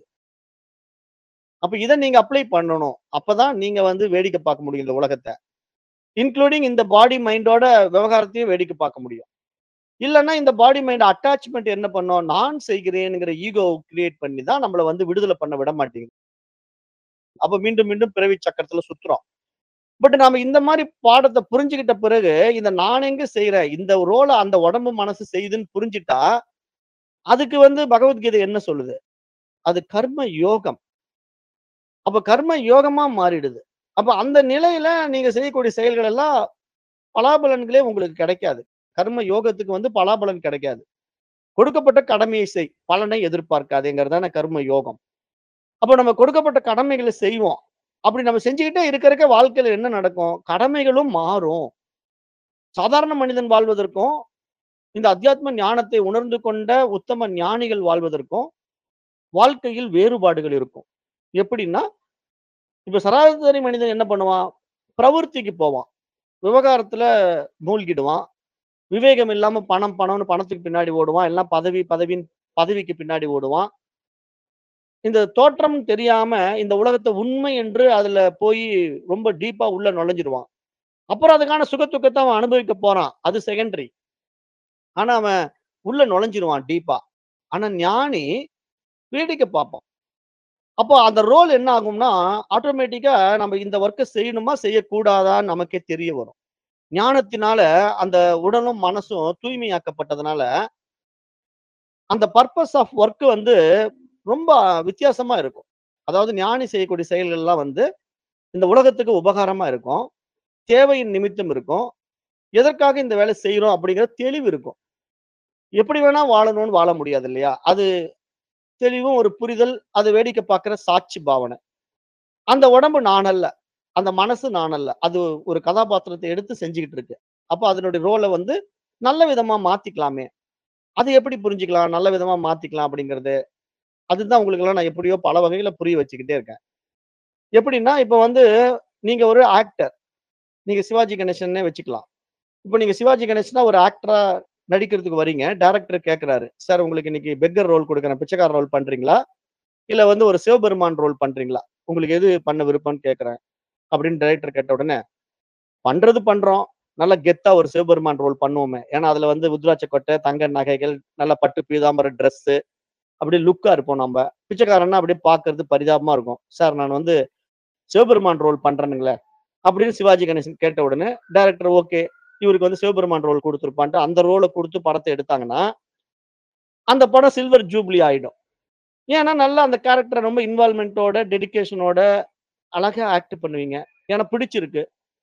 அப்ப இத நீங்க அப்ளை பண்ணணும். அப்பதான் நீங்க வந்து வேடிக்கை பார்க்க முடியும் இந்த உலகத்த. இன்க்ளூடிங் இந்த பாடி, மைண்டோட விவகாரத்தையும் வேடிக்கை பார்க்க முடியும். இல்லன்னா இந்த பாடி, மைண்ட் அட்டாச்மென்ட் என்ன பண்ணும்? நான் செய்கிறேன்ங்கிற ஈகோ கிரியேட் பண்ணி தான் நம்மள வந்து விடுதலை பண்ண விட மாட்டேங்குது. அப்ப மீண்டும், மீண்டும் பிறவி சக்கரத்துல சுத்துறோம். பட் நாம இந்த மாரி பாடத்த புரிஞ்சுகிட்ட பிறகு, இந்த நான் எங்க செய்றேன்? இந்த ரோல அந்த உடம்பு, மனசு செய்யுதுன்னு புரிஞ்சுட்டா, அதுக்கு வந்து பகவத்கீதை என்ன சொல்லுது? அது கர்ம யோகம். அப்ப கர்ம யோகமா மாறிடுது. அப்ப அந்த நிலையில நீங்க செய்யக்கூடிய செயல்கள் எல்லாம் பலாபலன்களே உங்களுக்கு கிடைக்காது. கர்ம யோகத்துக்கு வந்து பலாபலன் கிடைக்காது. கொடுக்கப்பட்ட கடமையை செய். பலனை எதிர்பார்க்காதேங்கிறது தானே கர்ம யோகம். அப்ப நம்ம கொடுக்கப்பட்ட கடமைகள செய்வோம். அப்படி நம்ம செஞ்சுக்கிட்டே இருக்க இருக்க வாழ்க்கையில என்ன நடக்கும்? கடமைகளும் மாறும். சாதாரண மனிதன் வாழ்வதற்கும், இந்த அத்தியாத்ம ஞானத்தை உணர்ந்து கொண்ட உத்தம ஞானிகள் வாழ்வதற்கும், வாழ்க்கையில் வேறுபாடுகள் இருக்கும். எப்படின்னா, இப்ப சராசரி மனிதன் என்ன பண்ணுவான்? பிரவிற்த்திக்கு போவான். விவகாரத்துல மூழ்கிடுவான். விவேகம் இல்லாம பணம், பணம்னு பணத்துக்கு பின்னாடி ஓடுவான். எல்லாம் பதவி, பதவின்னு பதவிக்கு பின்னாடி ஓடுவான். இந்த தோற்றம் தெரியாம இந்த உலகத்த உண்மை என்று அதுல போயி ரொம்ப டீப்பா உள்ள நுழைஞ்சிருவான். அப்புறம் அதுக்கான சுக துக்கத்த அவன் அனுபவிக்க போறான். அது செகண்டரி. ஆனா அவன் உள்ள நுழைஞ்சிருவான் டீப்பா. ஆனா ஞானி வேடிக்கை பார்ப்பான். அப்போ அந்த ரோல் என்ன ஆகும்னா, ஆட்டோமேட்டிக்கா நம்ம இந்த வொர்க்க செய்யணுமா, செய்யக்கூடாதான்னு நமக்கே தெரிய வரும். ஞானத்தினால அந்த உடலும், மனசும் தூய்மையாக்கப்பட்டதுனால, அந்த பர்ப்பஸ் ஆஃப் வொர்க் வந்து ரொம்ப வித்தியாசமா இருக்கும். அதாவது ஞானி செய்யக்கூடிய செயல்கள்லாம் வந்து இந்த உலகத்துக்கு உபகாரமா இருக்கும். தேவையின் நிமித்தம் இருக்கும். எதற்காக இந்த வேலை செய்றோம் அப்படிங்கிற தெளிவு இருக்கும். எப்படி வேணா வாழணும்னு வாழ முடியாது இல்லையா? அது தெளிவும் ஒரு புரிதல், அது வேடிக்கை பார்க்கிற சாட்சி பாவனை. அந்த உடம்பு நான் அல்ல. அந்த மனசு நான் அல்ல. அது ஒரு கதாபாத்திரத்த எடுத்து செஞ்சுகிட்டு இருக்கு. அப்ப அதனுடைய ரோல வந்து நல்ல விதமா மாத்திக்கலாமே! அது எப்படி புரிஞ்சுக்கலாம்? நல்ல விதமா மாத்திக்கலாம் அப்படிங்கிறது. அதுதான் உங்களுக்கெல்லாம் நான் எப்படியோ பல வகையில புரிய வச்சுக்கிட்டே இருக்கேன். எப்படின்னா, இப்ப வந்து நீங்க ஒரு ஆக்டர். நீங்க சிவாஜி கணேசன்னே வச்சுக்கலாம். இப்ப நீங்க சிவாஜி கணேசனா ஒரு ஆக்டரா நடிக்கிறதுக்கு வரீங்க. டைரக்டர் கேட்கிறாரு. "சார் உங்களுக்கு இன்னைக்கு பெக்கர் ரோல் குடுக்குறேன். பிச்சைக்கார ரோல் பண்றீங்களா? இல்ல வந்து ஒரு சிவபெருமான் ரோல் பண்றீங்களா? உங்களுக்கு எது பண்ண விருப்பம்ன்னு கேட்கிறேன்." அப்படின்னு டைரக்டர் கேட்ட உடனே, "பண்றது பண்றோம். நல்லா கெத்தா ஒரு சிவபெருமான் ரோல் பண்ணுவோமே. ஏன்னா அதுல வந்து உத்ராட்ச கொட்டை, தங்க நகைகள், நல்ல பட்டு பீதாம்பர ட்ரெஸ்ஸு அப்படியே லுக்கா இருப்போம் நம்ப. பிச்சைக்காரன்னா அப்படியே பார்க்கறது பரிதாபமா இருக்கும். சார் நான் வந்து சிவபெருமான் ரோல் பண்றேனுங்களே." அப்படின்னு சிவாஜி கணேசன் கேட்ட உடனே டைரக்டர் ஓகே. இவருக்கு வந்து சிவபெருமான் ரோல் குடுத்துருப்பான்ட்டு அந்த ரோல குடுத்து படத்த எடுத்தாங்கன்னா, அந்த படம் சில்வர் ஜூப்ளி ஆயிடும். ஏன்னா நல்லா அந்த கேரக்டர ரொம்ப இன்வால்வ்மென்ட்டோட, டெடிகேஷனோட அழகா ஆக்ட் பண்ணுவீங்க. ஏன்னா பிடிச்சிருக்கு.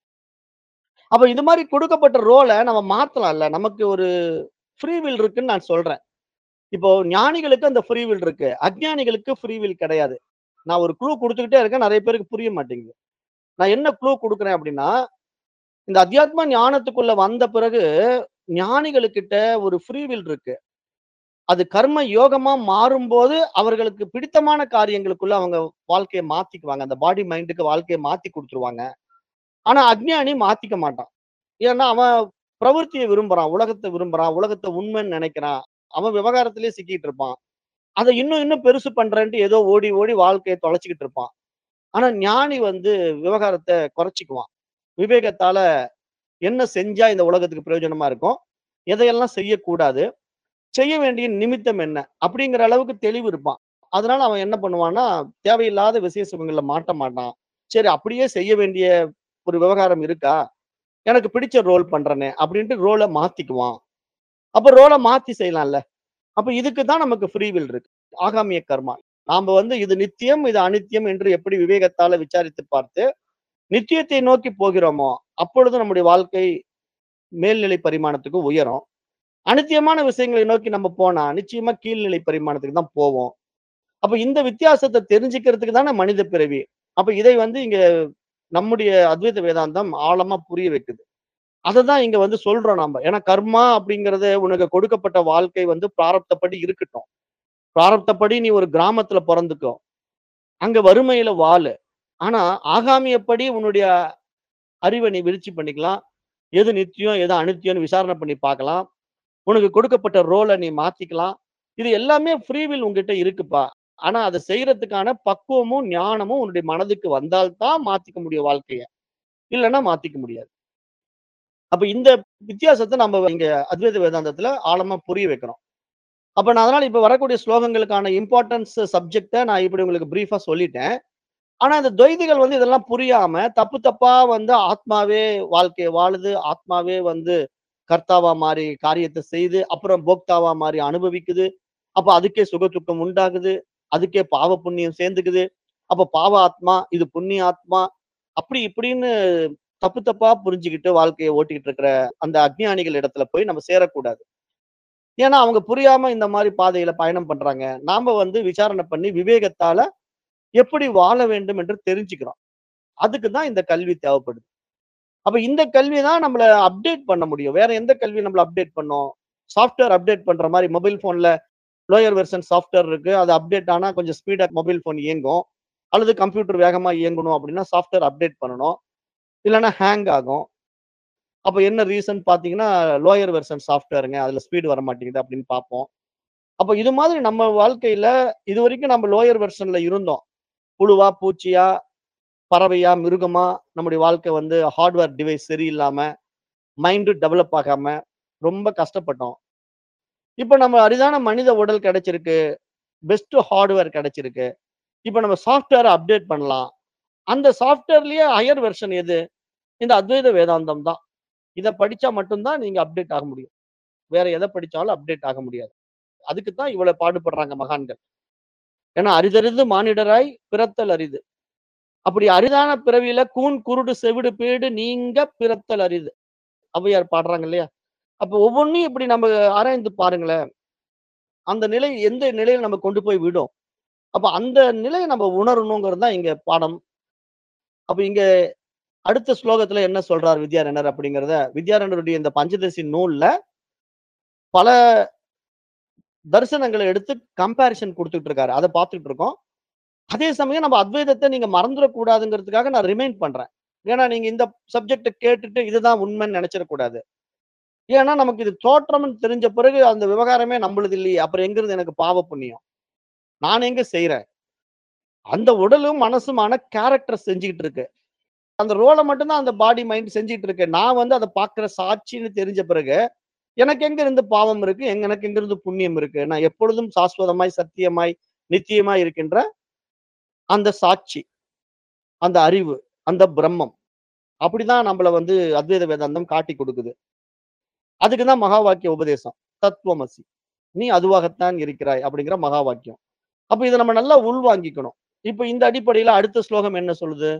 அப்ப இது மாரி கொடுக்கப்பட்ட ரோல நம்ம மாத்தலாம்ல. நமக்கு ஒரு ஃப்ரீ வில் இருக்குன்னு நான் சொல்றேன். இப்போ ஞானிகளுக்கு அந்த ஃப்ரீ வில் இருக்கு. அஞ்ஞானிகளுக்கு ஃப்ரீ வில் கிடையாது. நான் ஒரு க்ளூ குடுத்துக்கிட்டே இருக்கேன். நெறைய பேருக்கு புரிய மாட்டேங்குது. நான் என்ன க்ளூ குடுக்குறேன் அப்டின்னா, இந்த அத்தியாத்ம ஞானத்துக்குள்ள வந்த பிறகு, ஞானிகளுக்கிட்ட ஒரு ஃப்ரீ வில் இருக்கு. அது கர்ம யோகமா மாறும்போது, அவர்களுக்கு பிடித்தமான காரியங்களுக்குள்ள அவங்க வாழ்க்கைய மாத்திக்குவாங்க. அந்த பாடி, மைண்டுக்கு வாழ்க்கைய மாத்தி குடுத்துருவாங்க. ஆனா அஞ்ஞானி மாத்திக்க மாட்டான். ஏன்னா, அவன் பிரவிற்த்திய விரும்புறான். உலகத்த விரும்புறான். உலகத்த உண்மைன்னு நெனைக்கிறான். அவன் விவகாரத்திலேயே சிக்கிட்டு இருப்பான். அத இன்னும் இன்னும் பெருசு பண்றேன்ட்டு ஏதோ ஓடி ஓடி வாழ்க்கைய தொலைச்சுக்கிட்டு இருப்பான். ஆனா ஞானி வந்து விவகாரத்த குறைச்சுக்குவான். விவேகத்தால என்ன செஞ்சா இந்த உலகத்துக்கு பிரயோஜனமா இருக்கும்? எதையெல்லாம் செய்யக்கூடாது? செய்ய வேண்டிய நிமித்தம் என்ன? அப்படிங்கிற அளவுக்கு தெளிவு இருப்பான். அதனால அவன் என்ன பண்ணுவான்னா, தேவையில்லாத விஷய சுகங்கள்ல மாட்ட மாட்டான். சரி அப்படியே செய்ய வேண்டிய ஒரு விவகாரம் இருக்கா? எனக்கு பிடிச்ச ரோல் பண்றேனே அப்படின்ட்டு ரோல மாத்திக்குவான். அப்ப ரோல மாத்தி செய்யலாம்ல. அப்ப இதுக்கு தான் நமக்கு ஃப்ரீ வில் இருக்கு. ஆகாமிய கர்மா. நாம வந்து இது நித்தியம், இது அநித்தியம் என்று எப்படி விவேகத்தால விசாரித்து பார்த்து, நித்தியத்தை நோக்கி போகிறோமோ, அப்பொழுது நம்முடைய வாழ்க்கை மேல்நிலை பரிமாணத்துக்கு உயரும். அநித்தியமான விஷயங்களை நோக்கி நம்ம போனா, நிச்சயமா கீழ்நிலை பரிமாணத்துக்கு தான் போவோம். அப்ப இந்த வித்தியாசத்த தெரிஞ்சுக்கிறதுக்கு தானே மனித பிறவி. அப்ப இதை வந்து இங்க நம்முடைய அத்வைத வேதாந்தம் ஆழமா புரிய வைக்குது. அததான் இங்க வந்து சொல்றோம் நாம. ஏன்னா கர்மா அப்படிங்கிறது உனக்கு கொடுக்கப்பட்ட வாழ்க்கை வந்து பிராரப்தப்படி இருக்கட்டும். பிராரப்தப்படி நீ ஒரு கிராமத்துல பொறந்துக்கோ. அங்க வறுமையில வாழு. ஆனா ஆகாமியப்படி உன்னுடைய அறிவ நீ விருத்தி பண்ணிக்கலாம். எது நித்தியம், எது அநித்தியம்னு விசாரணை பண்ணி பார்க்கலாம். உனக்கு கொடுக்கப்பட்ட ரோல நீ மாத்திக்கலாம். இது எல்லாமே ஃப்ரீ வில் உன்கிட்ட இருக்குப்பா. ஆனா அத செய்றதுக்கான பக்குவமும், ஞானமும் உன்னுடைய மனதுக்கு வந்தால் தான் மாத்திக்க முடியும் வாழ்க்கைய. இல்லன்னா மாத்திக்க முடியாது. அப்ப இந்த வித்தியாசத்த நம்ம இங்க அத்வைத வேதாந்தத்துல ஆழமா புரிய வைக்கிறோம். அப்ப நான் அதனால இப்ப வரக்கூடிய ஸ்லோகங்களுக்கான இம்பார்ட்டன்ஸ் சப்ஜெக்ட்ட நான் இப்படி உங்களுக்கு பிரீஃபா சொல்லிட்டேன். ஆனா இந்த துவைதிகள் வந்து இதெல்லாம் புரியாம தப்பு தப்பா வந்து ஆத்மாவே வாழ்க்கைய வாழுது. ஆத்மாவே வந்து கர்த்தாவா மாறி காரியத்த செய்து, அப்புறம் போக்தாவா மாறி அனுபவிக்குது. அப்ப அதுக்கே சுக துக்கம் உண்டாகுது. அதுக்கே பாவ புண்ணியம் சேர்ந்துக்குது. அப்ப பாவ ஆத்மா, இது புண்ணிய ஆத்மா. அப்படி இப்படின்னு தப்பு தப்பா புரிஞ்சுகிட்டு வாழ்க்கைய ஓட்டிக்கிட்டு இருக்கிற அந்த அஞ்ஞானிகள் இடத்துல போய் நம்ம சேரக்கூடாது. ஏன்னா அவங்க புரியாம இந்த மாரி பாதையில பயணம் பண்றாங்க. நாம வந்து விசாரணை பண்ணி விவேகத்தால எப்படி வாழ வேண்டும் என்று தெரிஞ்சுக்கிறோம். அதுக்கு தான் இந்த கல்வி தேவைப்படுது. அப்ப இந்த கல்வி தான் நம்மள அப்டேட் பண்ண முடியும். வேற எந்த கல்வி நம்மள அப்டேட் பண்ணும்? சாஃப்ட்வேர் அப்டேட் பண்ற மாரி மொபைல் ஃபோன்ல லோயர் வெர்ஷன் சாஃப்ட்வேர் இருக்கு. அது அப்டேட் ஆனா கொஞ்சம் ஸ்பீடா மொபைல் ஃபோன் இயங்கும். அல்லது கம்ப்யூட்டர் வேகமா இயங்கணும் அப்படின்னா சாஃப்ட்வேர் அப்டேட் பண்ணணும். இல்லன்னா ஹேங் ஆகும். அப்ப என்ன ரீசன் பார்த்தீங்கன்னா, லோயர் வெர்ஷன் சாஃப்ட்வேருங்க. அதுல ஸ்பீடு வரமாட்டேங்குது அப்படின்னு பார்ப்போம். அப்ப இது மாதிரி நம்ம வாழ்க்கையில இதுவரைக்கும் நம்ம லோயர் வெர்ஷன்ல இருந்தோம். புழுவா, பூச்சியா, பறவையா, மிருகமா நம்முடைய வாழ்க்கை வந்து ஹார்ட்வேர் டிவைஸ் சரியில்லாம, மைண்ட் டெவலப் ஆகாம ரொம்ப கஷ்டப்பட்டோம். இப்ப நம்ம அரிதான மனித உடல் கிடைச்சிருக்கு. பெஸ்ட் ஹார்ட்வேர் கிடைச்சிருக்கு. இப்ப நம்ம சாஃப்ட்வேர அப்டேட் பண்ணலாம். அந்த சாஃப்ட்வேர்லயே ஹையர் வெர்ஷன் எது? இந்த அத்வைத வேதாந்தம் தான். இத படிச்சா மட்டும் தான் நீங்க அப்டேட் ஆக முடியும். வேற எத படிச்சாலும் அப்டேட் ஆக முடியாது. அதுக்கு தான் இவ்வளவு பாடுபடுறாங்க மகான்கள். ஏன்னா அரிதறிது மானிடராய் பிறத்தல் அரிது. அப்படி அரிதான பிறவியில கூன், குருடு, செவிடு, பேடு நீங்க பிறத்தல் அரிது. ஔவையார் பாடுறாங்க இல்லையா? அப்ப ஒவ்வொன்னையும் இப்படி நம்ம ஆராய்ந்து பாருங்களேன். அந்த நிலை எந்த நிலையில நம்ம கொண்டு போய் விடும். அப்ப அந்த நிலைய நம்ம உணரணுங்கிறது தான் இங்க பாடம். அப்ப இங்க அடுத்த ஸ்லோகத்துல என்ன சொல்றார் வித்யாரண்யர் அப்படிங்கிறத, வித்யாரண்யருடைய இந்த பஞ்சதசி நூல்ல பல தரிசனங்கள எடுத்து கம்பேரிசன் குடுத்துட்டு இருக்காரு. அத பார்த்துட்டு இருக்கோம். அதே சமயம் நம்ம அத்வைதத்த நீங்க மறந்துறக் கூடாதுங்கிறதுக்காக நான் ரிமைண்ட் பண்றேன். ஏன்னா நீங்க இந்த சப்ஜெக்ட்ட கேட்டுட்டு இதுதான் உண்மைன்னு நெனச்சிடக் கூடாது. ஏன்னா நமக்கு இது தோற்றம்ன்னு தெரிஞ்ச பிறகு அந்த விவகாரமே நம்மளுது இல்லையே. அப்புறம் எங்கிருந்து எனக்கு பாவ புண்ணியம்? நான் எங்க செய்றேன்? அந்த உடலும், மனசுமான கேரக்டர் செஞ்சுகிட்டு இருக்கு. அந்த ரோல மட்டும் தான் அந்த பாடி, மைண்ட் செஞ்சுட்டு இருக்கு. நான் வந்து அத பார்க்கிற சாட்சின்னு தெரிஞ்ச பிறகு, எனக்கு எங்க இருந்து பாவம் இருக்கு? எங்க எனக்கு எங்க இருந்து புண்ணியம் இருக்கு? நான் எப்பொழுதும் சாஸ்வதமாய், சத்தியமாய், நித்தியமாய் இருக்கின்ற அந்த சாட்சி, அந்த அறிவு, அந்த பிரம்மம். அப்படிதான் நம்மள வந்து அத்வைத வேதாந்தம் காட்டிக் குடுக்குது. அதுக்கு தான் மகா வாக்கிய உபதேசம். தத்துவமசி. நீ அதுவாகத்தான் இருக்கிறாய் அப்படிங்கிற மகா வாக்கியம். அப்ப இத நம்ம நல்லா உள்வாங்கிக்கணும். இப்ப இந்த அடிப்படையில அடுத்த ஸ்லோகம் என்ன சொல்லுது?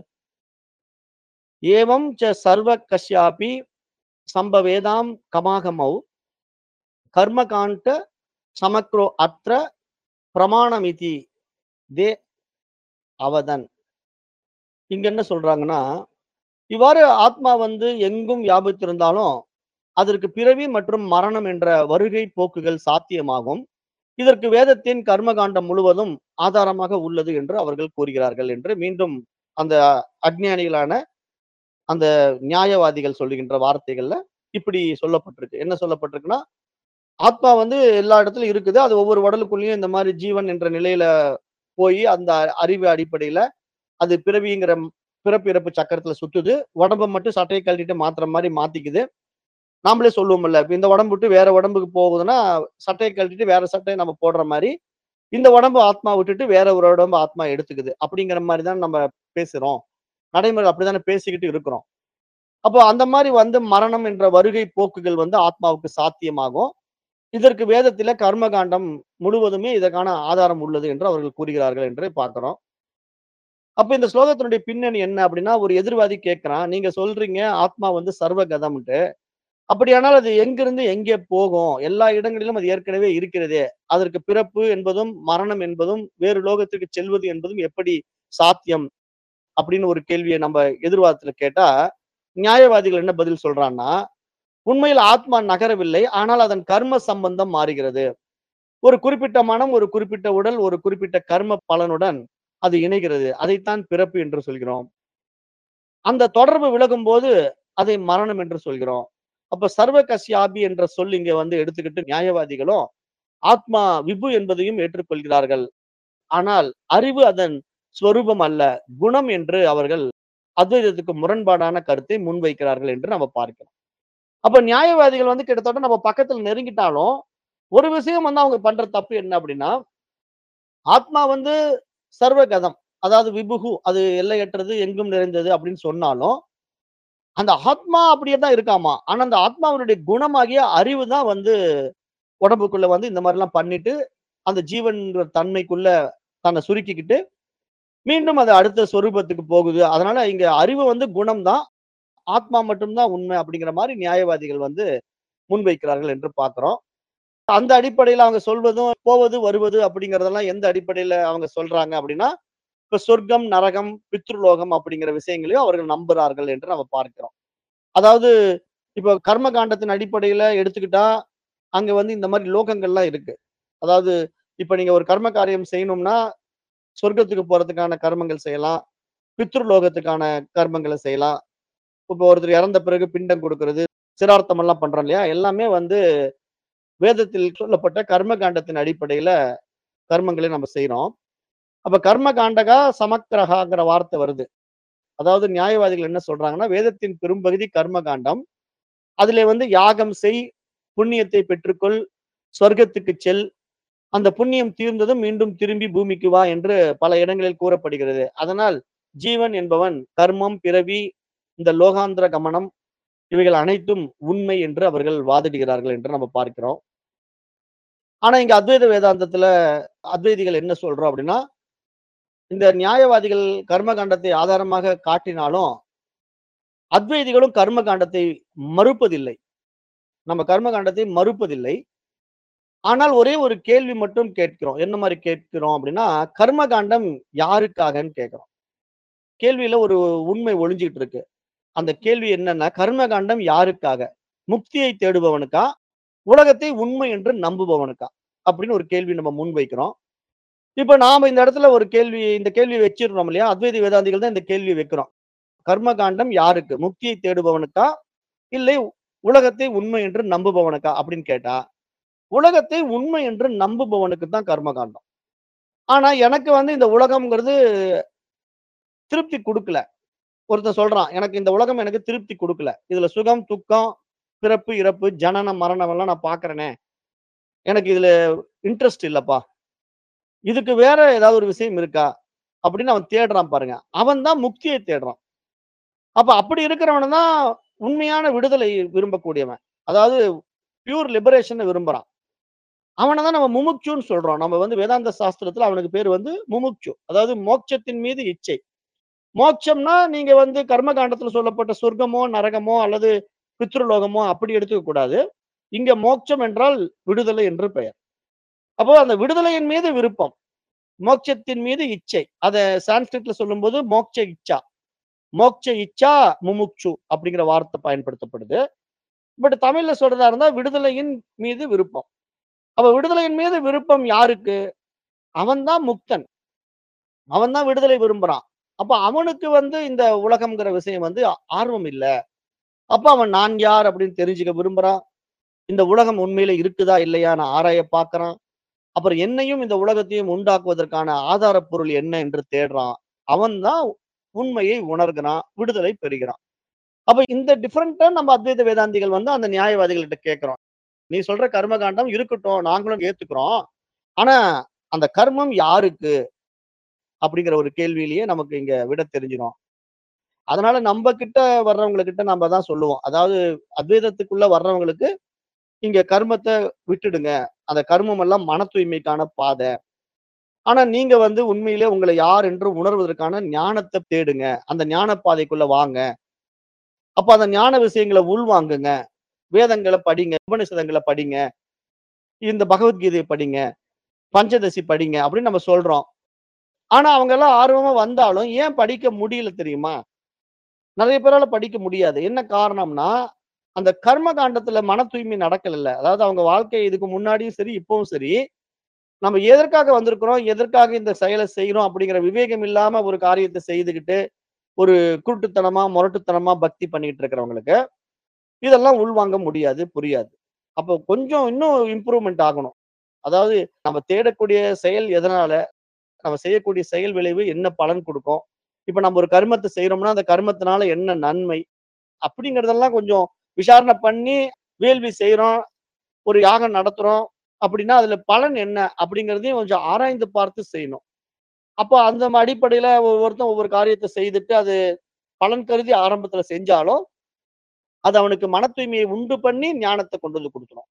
ஏவம் ச சர்வ கஸ்யாபி சம்பவேதாம் கமாகமௌ கர்மகாண்ட சமக்ரோ அத்ர பிரமாணமிதி தே அவதன். இங்க என்ன சொல்றாங்கன்னா, இவ்வாறு ஆத்மா வந்து எங்கும் வியாபித்திருந்தாலும், அதற்கு பிறவி மற்றும் மரணம் என்ற வருகை போக்குகள் சாத்தியமாகும். இதற்கு வேதத்தின் கர்மகாண்டம் முழுவதும் ஆதாரமாக உள்ளது என்று அவர்கள் கூறுகிறார்கள் என்று மீண்டும் அந்த அஞ்ஞானிகளான அந்த நியாயவாதிகள் சொல்லுகின்ற வார்த்தைகள்ல இப்படி சொல்லப்பட்டிருக்கு. என்ன சொல்லப்பட்டிருக்குன்னா, ஆத்மா வந்து எல்லா இடத்துலயும் இருக்குது. அது ஒவ்வொரு உடலுக்குள்ளேயும் இந்த மாரி ஜீவன் என்ற நிலையில போயி அந்த அறிவு அடிப்படையில அது பிறவிங்கிற பிறப்பு, இறப்பு சக்கரத்துல சுத்துது. உடம்ப மட்டும் சட்டைய கழட்டிட்டு மாத்துற மாரி மாத்திக்குது. நாமளே சொல்லுவோம்ல, இப்ப இந்த உடம்பு விட்டு வேற உடம்புக்கு போகுதுன்னா, சட்டைய கழட்டிட்டு வேற சட்டைய நம்ம போடுற மாரி, இந்த உடம்பு ஆத்மா விட்டுட்டு வேற ஒரு உடம்பு ஆத்மா எடுத்துக்குது. அப்படிங்கிற மாரி தான் நம்ம பேசுறோம். நடைமுறை அப்படித்தானே பேசிக்கிட்டு இருக்கிறோம். அப்போ அந்த மாரி வந்து மரணம் என்ற வருகை போக்குகள் வந்து ஆத்மாவுக்கு சாத்தியமாகும். இதற்கு வேதத்தில கர்மகாண்டம் முழுவதுமே இதற்கான ஆதாரம் உள்ளது என்று அவர்கள் கூறுகிறார்கள் என்று பார்க்கிறோம். அப்ப இந்த ஸ்லோகத்தினுடைய பின்னணி என்ன அப்படின்னா, ஒரு எதிர்வாதி கேட்கிறான். நீங்க சொல்றீங்க ஆத்மா வந்து சர்வகதம்ன்ட்டு. அப்படியானால் அது எங்கிருந்து எங்கே போகும்? எல்லா இடங்களிலும் அது ஏற்கனவே இருக்கிறதே. அதற்கு பிறப்பு என்பதும், மரணம் என்பதும், வேறு லோகத்திற்கு செல்வது என்பதும் எப்படி சாத்தியம்? அப்படின்னு ஒரு கேள்விய நம்ம எதிர்வாதத்துல கேட்டா, நியாயவாதிகள் என்ன பதில் சொல்றான்னா, உண்மையில் ஆத்மா நகரவில்லை. ஆனால் அதன் கர்ம சம்பந்தம் மாறுகிறது. ஒரு குறிப்பிட்ட மனம், ஒரு குறிப்பிட்ட உடல், ஒரு குறிப்பிட்ட கர்ம பலனுடன் அது இணைகிறது. அதைத்தான் பிறப்பு என்று சொல்கிறோம். அந்த தொடர்பு விலகும்போது அதை மரணம் என்று சொல்கிறோம். அப்ப சர்வ கஸ்யாபி என்ற சொல் இங்க வந்து எடுத்துக்கிட்டு நியாயவாதிகளும் ஆத்மா விபு என்பதையும் ஏற்றுக்கொள்கிறார்கள். ஆனால் அறிவு அதன் ஸ்வரூபம் அல்ல, குணம் என்று அவர்கள் அத்வைதத்துக்கு முரண்பாடான கருத்தை முன்வைக்கிறார்கள் என்று நம்ம பார்க்கிறோம். அப்ப நியாயவாதிகள் வந்து கிட்டத்தட்ட நம்ம பக்கத்துல நெருங்கிட்டாலும், ஒரு விஷயம் வந்து அவங்க பண்ற தப்பு என்ன அப்படின்னா, ஆத்மா வந்து சர்வகதம். அதாவது விபுகு அது எல்லையற்றது, எங்கும் நிறைந்தது அப்படின்னு சொன்னாலும், அந்த ஆத்மா அப்படியே தான் இருக்காமா. ஆனா அந்த ஆத்மாவினுடைய குணமாகிய அறிவு தான் வந்து உடம்புக்குள்ள வந்து இந்த மாரிலாம் பண்ணிட்டு, அந்த ஜீவன்ற தன்மைக்குள்ள தன்னை சுருக்கிக்கிட்டு, மீண்டும் அது அடுத்த சொரூபத்துக்கு போகுது. அதனால இங்க அறிவு வந்து குணம் தான். ஆத்மா மட்டும் தான் உண்மை அப்படிங்கிற மாரி நியாயவாதிகள் வந்து முன்வைக்கிறார்கள் என்று பார்க்கிறோம். அந்த அடிப்படையில அவங்க சொல்வதும், போவது, வருவது அப்படிங்கிறதெல்லாம் எந்த அடிப்படையில அவங்க சொல்றாங்க அப்படின்னா, இப்ப சொர்க்கம், நரகம், பித்ருலோகம் அப்படிங்கிற விஷயங்களையும் அவர்கள் நம்புறார்கள் என்று நம்ம பார்க்கிறோம். அதாவது இப்ப கர்ம காண்டத்தின் அடிப்படையில எடுத்துக்கிட்டா, அங்க வந்து இந்த மாரி லோகங்கள்லாம் இருக்கு. அதாவது இப்ப நீங்க ஒரு கர்ம காரியம் செய்யணும்னா, சொர்க்கத்துக்கு போறதுக்கான கர்மங்கள் செய்யலாம். பித்ருலோகத்துக்கான கர்மங்கள செய்யலாம். இப்ப ஒருத்தர் இறந்த பிறகு பிண்டம் குடுக்குறது, சிரார்த்தம் எல்லாம் பண்றோம் இல்லையா? எல்லாமே வந்து வேதத்தில் சொல்லப்பட்ட கர்ம காண்டத்தின் அடிப்படையில கர்மங்களை நம்ம செய்றோம். அப்ப கர்ம காண்டகா சமக்கிரகாங்கிற வார்த்தை வருது. அதாவது நியாயவாதிகள் என்ன சொல்றாங்கன்னா, வேதத்தின் பெரும்பகுதி கர்ம காண்டம். அதிலே வந்து யாகம் செய், புண்ணியத்தை பெற்றுக்கொள், சொர்க்கத்துக்கு செல், அந்த புண்ணியம் தீர்ந்ததும் மீண்டும் திரும்பி பூமிக்கு வா என்று பல இடங்களில் கூறப்படுகிறது. அதனால் ஜீவன் என்பவன் கர்மம், பிறவி, இந்த லோகாந்திர கமனம் இவைகள் அனைத்தும் உண்மை என்று அவர்கள் வாதிடுகிறார்கள் என்று நம்ம பார்க்கிறோம். ஆனா இங்க அத்வைத வேதாந்தத்துல அத்வைதிகள் என்ன சொல்றோம் அப்படின்னா, இந்த நியாயவாதிகள் கர்ம காண்டத்தை ஆதாரமாக காட்டினாலும், அத்வைதிகளும் கர்ம காண்டத்தை மறுப்பதில்லை. நம்ம கர்ம காண்டத்தை மறுப்பதில்லை. ஆனால் ஒரே ஒரு கேள்வி மட்டும் கேட்கிறோம். என்ன மாரி கேட்கிறோம் அப்படின்னா, கர்ம காண்டம் யாருக்காகன்னு கேட்கிறோம். கேள்வியில ஒரு உண்மை ஒளிஞ்சுகிட்டு இருக்கு. அந்த கேள்வி என்னன்னா, கர்ம காண்டம் யாருக்காக? முக்தியை தேடுபவனுக்கா? உலகத்தை உண்மை என்று நம்புபவனுக்கா? அப்படின்னு ஒரு கேள்வி நம்ம முன்வைக்கிறோம். இப்ப நாம இந்த இடத்துல ஒரு கேள்வி இந்த கேள்விய வச்சிடுறோம் இல்லையா? அத்வைத வேதாந்திகள் தான் இந்த கேள்விய வைக்கிறோம். கர்ம காண்டம் யாருக்கு? முக்தியை தேடுபவனுக்கா? இல்லை உலகத்தை உண்மை என்று நம்புபவனுக்கா? அப்படின்னு கேட்டா, உலகத்தை உண்மை என்று நம்புபவனுக்கு தான் கர்ம காண்டம். ஆனா எனக்கு வந்து இந்த உலகம்ங்கிறது திருப்தி குடுக்கல. ஒருத்தன் சொல்றான், எனக்கு இந்த உலகம் எனக்கு திருப்தி குடுக்கல. இதுல சுகம், துக்கம், பிறப்பு, இறப்பு, ஜனனம், மரணம் எல்லாம் நான் பார்க்கிறேனே. எனக்கு இதுல இன்ட்ரெஸ்ட் இல்லப்பா. இதுக்கு வேற ஏதாவது ஒரு விஷயம் இருக்கா? அப்படின்னு அவன் தேடுறான் பாருங்க. அவன் தான் முக்தியை தேடுறான். அப்ப அப்படி இருக்கிறவன தான் உண்மையான விடுதலை விரும்பக்கூடியவன். அதாவது பியூர் லிபரேஷன விரும்புறான். அவன தான் நம்ம முமுக்ஷுன்னு சொல்றோம். நம்ம வந்து வேதாந்த சாஸ்திரத்துல அவனுக்கு பேரு வந்து முமுக்ஷு. அதாவது மோட்சத்தின் மீது இச்சை. மோட்சம்னா நீங்க வந்து கர்ம காண்டத்துல சொல்லப்பட்ட சொர்க்கமோ, நரகமோ அல்லது பித்ருலோகமோ அப்படி எடுத்துக்க கூடாது. இங்க மோட்சம் என்றால் விடுதலை என்று பெயர். அப்போ அந்த விடுதலையின் மீது விருப்பம். மோட்சத்தின் மீது இச்சை. அத சான்ஸ்கிரிட்ல சொல்லும்போது மோக்ஷ இச்சா. மோக்ஷ இச்சா முமுக்ஷு அப்படிங்கிற வார்த்தை பயன்படுத்தப்படுது. பட் தமிழ்ல சொல்றதா இருந்தா விடுதலையின் மீது விருப்பம். அப்ப விடுதலையின் மீது விருப்பம் யாருக்கு? அவன் தான் முக்தன். அவன் தான் விடுதலை விரும்புறான். அப்ப அவனுக்கு வந்து இந்த உலகம்ங்கிற விஷயம் வந்து ஆர்வம் இல்ல. அப்ப அவன் நான் யார் அப்படின்னு தெரிஞ்சுக்க விரும்புறான். இந்த உலகம் உண்மையில இருக்குதா இல்லையா நான் ஆராய பார்க்கிறான். அப்புறம் என்னையும் இந்த உலகத்தையும் உண்டாக்குவதற்கான ஆதார பொருள் என்ன என்று தேடுறான். அவன் தான் உண்மையை உணர்கிறான். விடுதலை பெறுகிறான். அப்ப இந்த டிஃபரெண்ட்டா நம்ம அத்வைத வேதாந்திகள் வந்து அந்த நியாயவாதிகள்ட்ட கேட்கிறோம். நீ சொல்ற கர்மகாண்டம் இருக்கட்டும். நாங்களும் ஏத்துக்கிறோம். ஆனா அந்த கர்மம் யாருக்கு? அப்படிங்கிற ஒரு கேள்வியிலேயே நமக்கு இங்க விட தெரிஞ்சிரும். அதனால நம்ப கிட்ட வர்றவங்க கிட்ட நம்ம தான் சொல்லுவோம். அதாவது அத்வைதத்துக்குள்ள வர்றவங்களுக்கு இங்க கர்மத்த விட்டுடுங்க. அந்த கர்மம் எல்லாம் மன தூய்மைக்கான பாதை. ஆனா நீங்க வந்து உண்மையிலே உங்கள யார் என்று உணர்வதற்கான ஞானத்த தேடுங்க. அந்த ஞான பாதைக்குள்ள வாங்க. அப்ப அந்த ஞான விஷயங்கள உள்வாங்குங்க. வேதங்கள படிங்க, உபநிஷதங்கள படிங்க, இந்த பகவத்கீதைய படிங்க, பஞ்சதசி படிங்க அப்படின்னு நம்ம சொல்றோம். ஆனா அவங்க எல்லாம் ஆர்வமா வந்தாலும் ஏன் படிக்க முடியல தெரியுமா? நெறைய பேரால படிக்க முடியாது. என்ன காரணம்னா, அந்த கர்ம காண்டத்துல மன தூய்மை நடக்கலல்ல. அதாவது அவங்க வாழ்க்கை இதுக்கு முன்னாடியும் சரி, இப்பவும் சரி, நம்ம எதற்காக வந்திருக்கிறோம்? எதற்காக இந்த செயல செய்றோம்? அப்படிங்கிற விவேகம் இல்லாம ஒரு காரியத்த செய்துகிட்டு, ஒரு குருட்டுத்தனமா, முரட்டுத்தனமா பக்தி பண்ணிட்டு இருக்கிறவங்களுக்கு, இதெல்லாம் உள்வாங்க முடியாது, புரியாது. அப்போ கொஞ்சம் இன்னும் இம்ப்ரூவ்மென்ட் ஆகணும். அதாவது நம்ம தேடக்கூடிய செயல் எதனால? நம்ம செய்யக்கூடிய செயல் விளைவு என்ன பலன் குடுக்கும்? இப்ப நம்ம ஒரு கருமத்த செய்றோம்னா, அந்த கருமத்தினால என்ன நன்மை? அப்படிங்கிறதெல்லாம் கொஞ்சம் விசாரணை பண்ணி, வேள்வி செய்றோம், ஒரு யாகம் நடத்துறோம் அப்படின்னா, அதுல பலன் என்ன? அப்படிங்கிறதையும் கொஞ்சம் ஆராய்ந்து பார்த்து செய்யணும். அப்போ அந்த அடிப்படையில ஒவ்வொருத்தன் ஒவ்வொரு காரியத்த செய்துட்டு, அது பலன் கருதி ஆரம்பத்துல செஞ்சாலும், அது அவனுக்கு மன தூய்மையை உண்டு பண்ணி ஞானத்த கொண்டு வந்து குடுத்துரும்.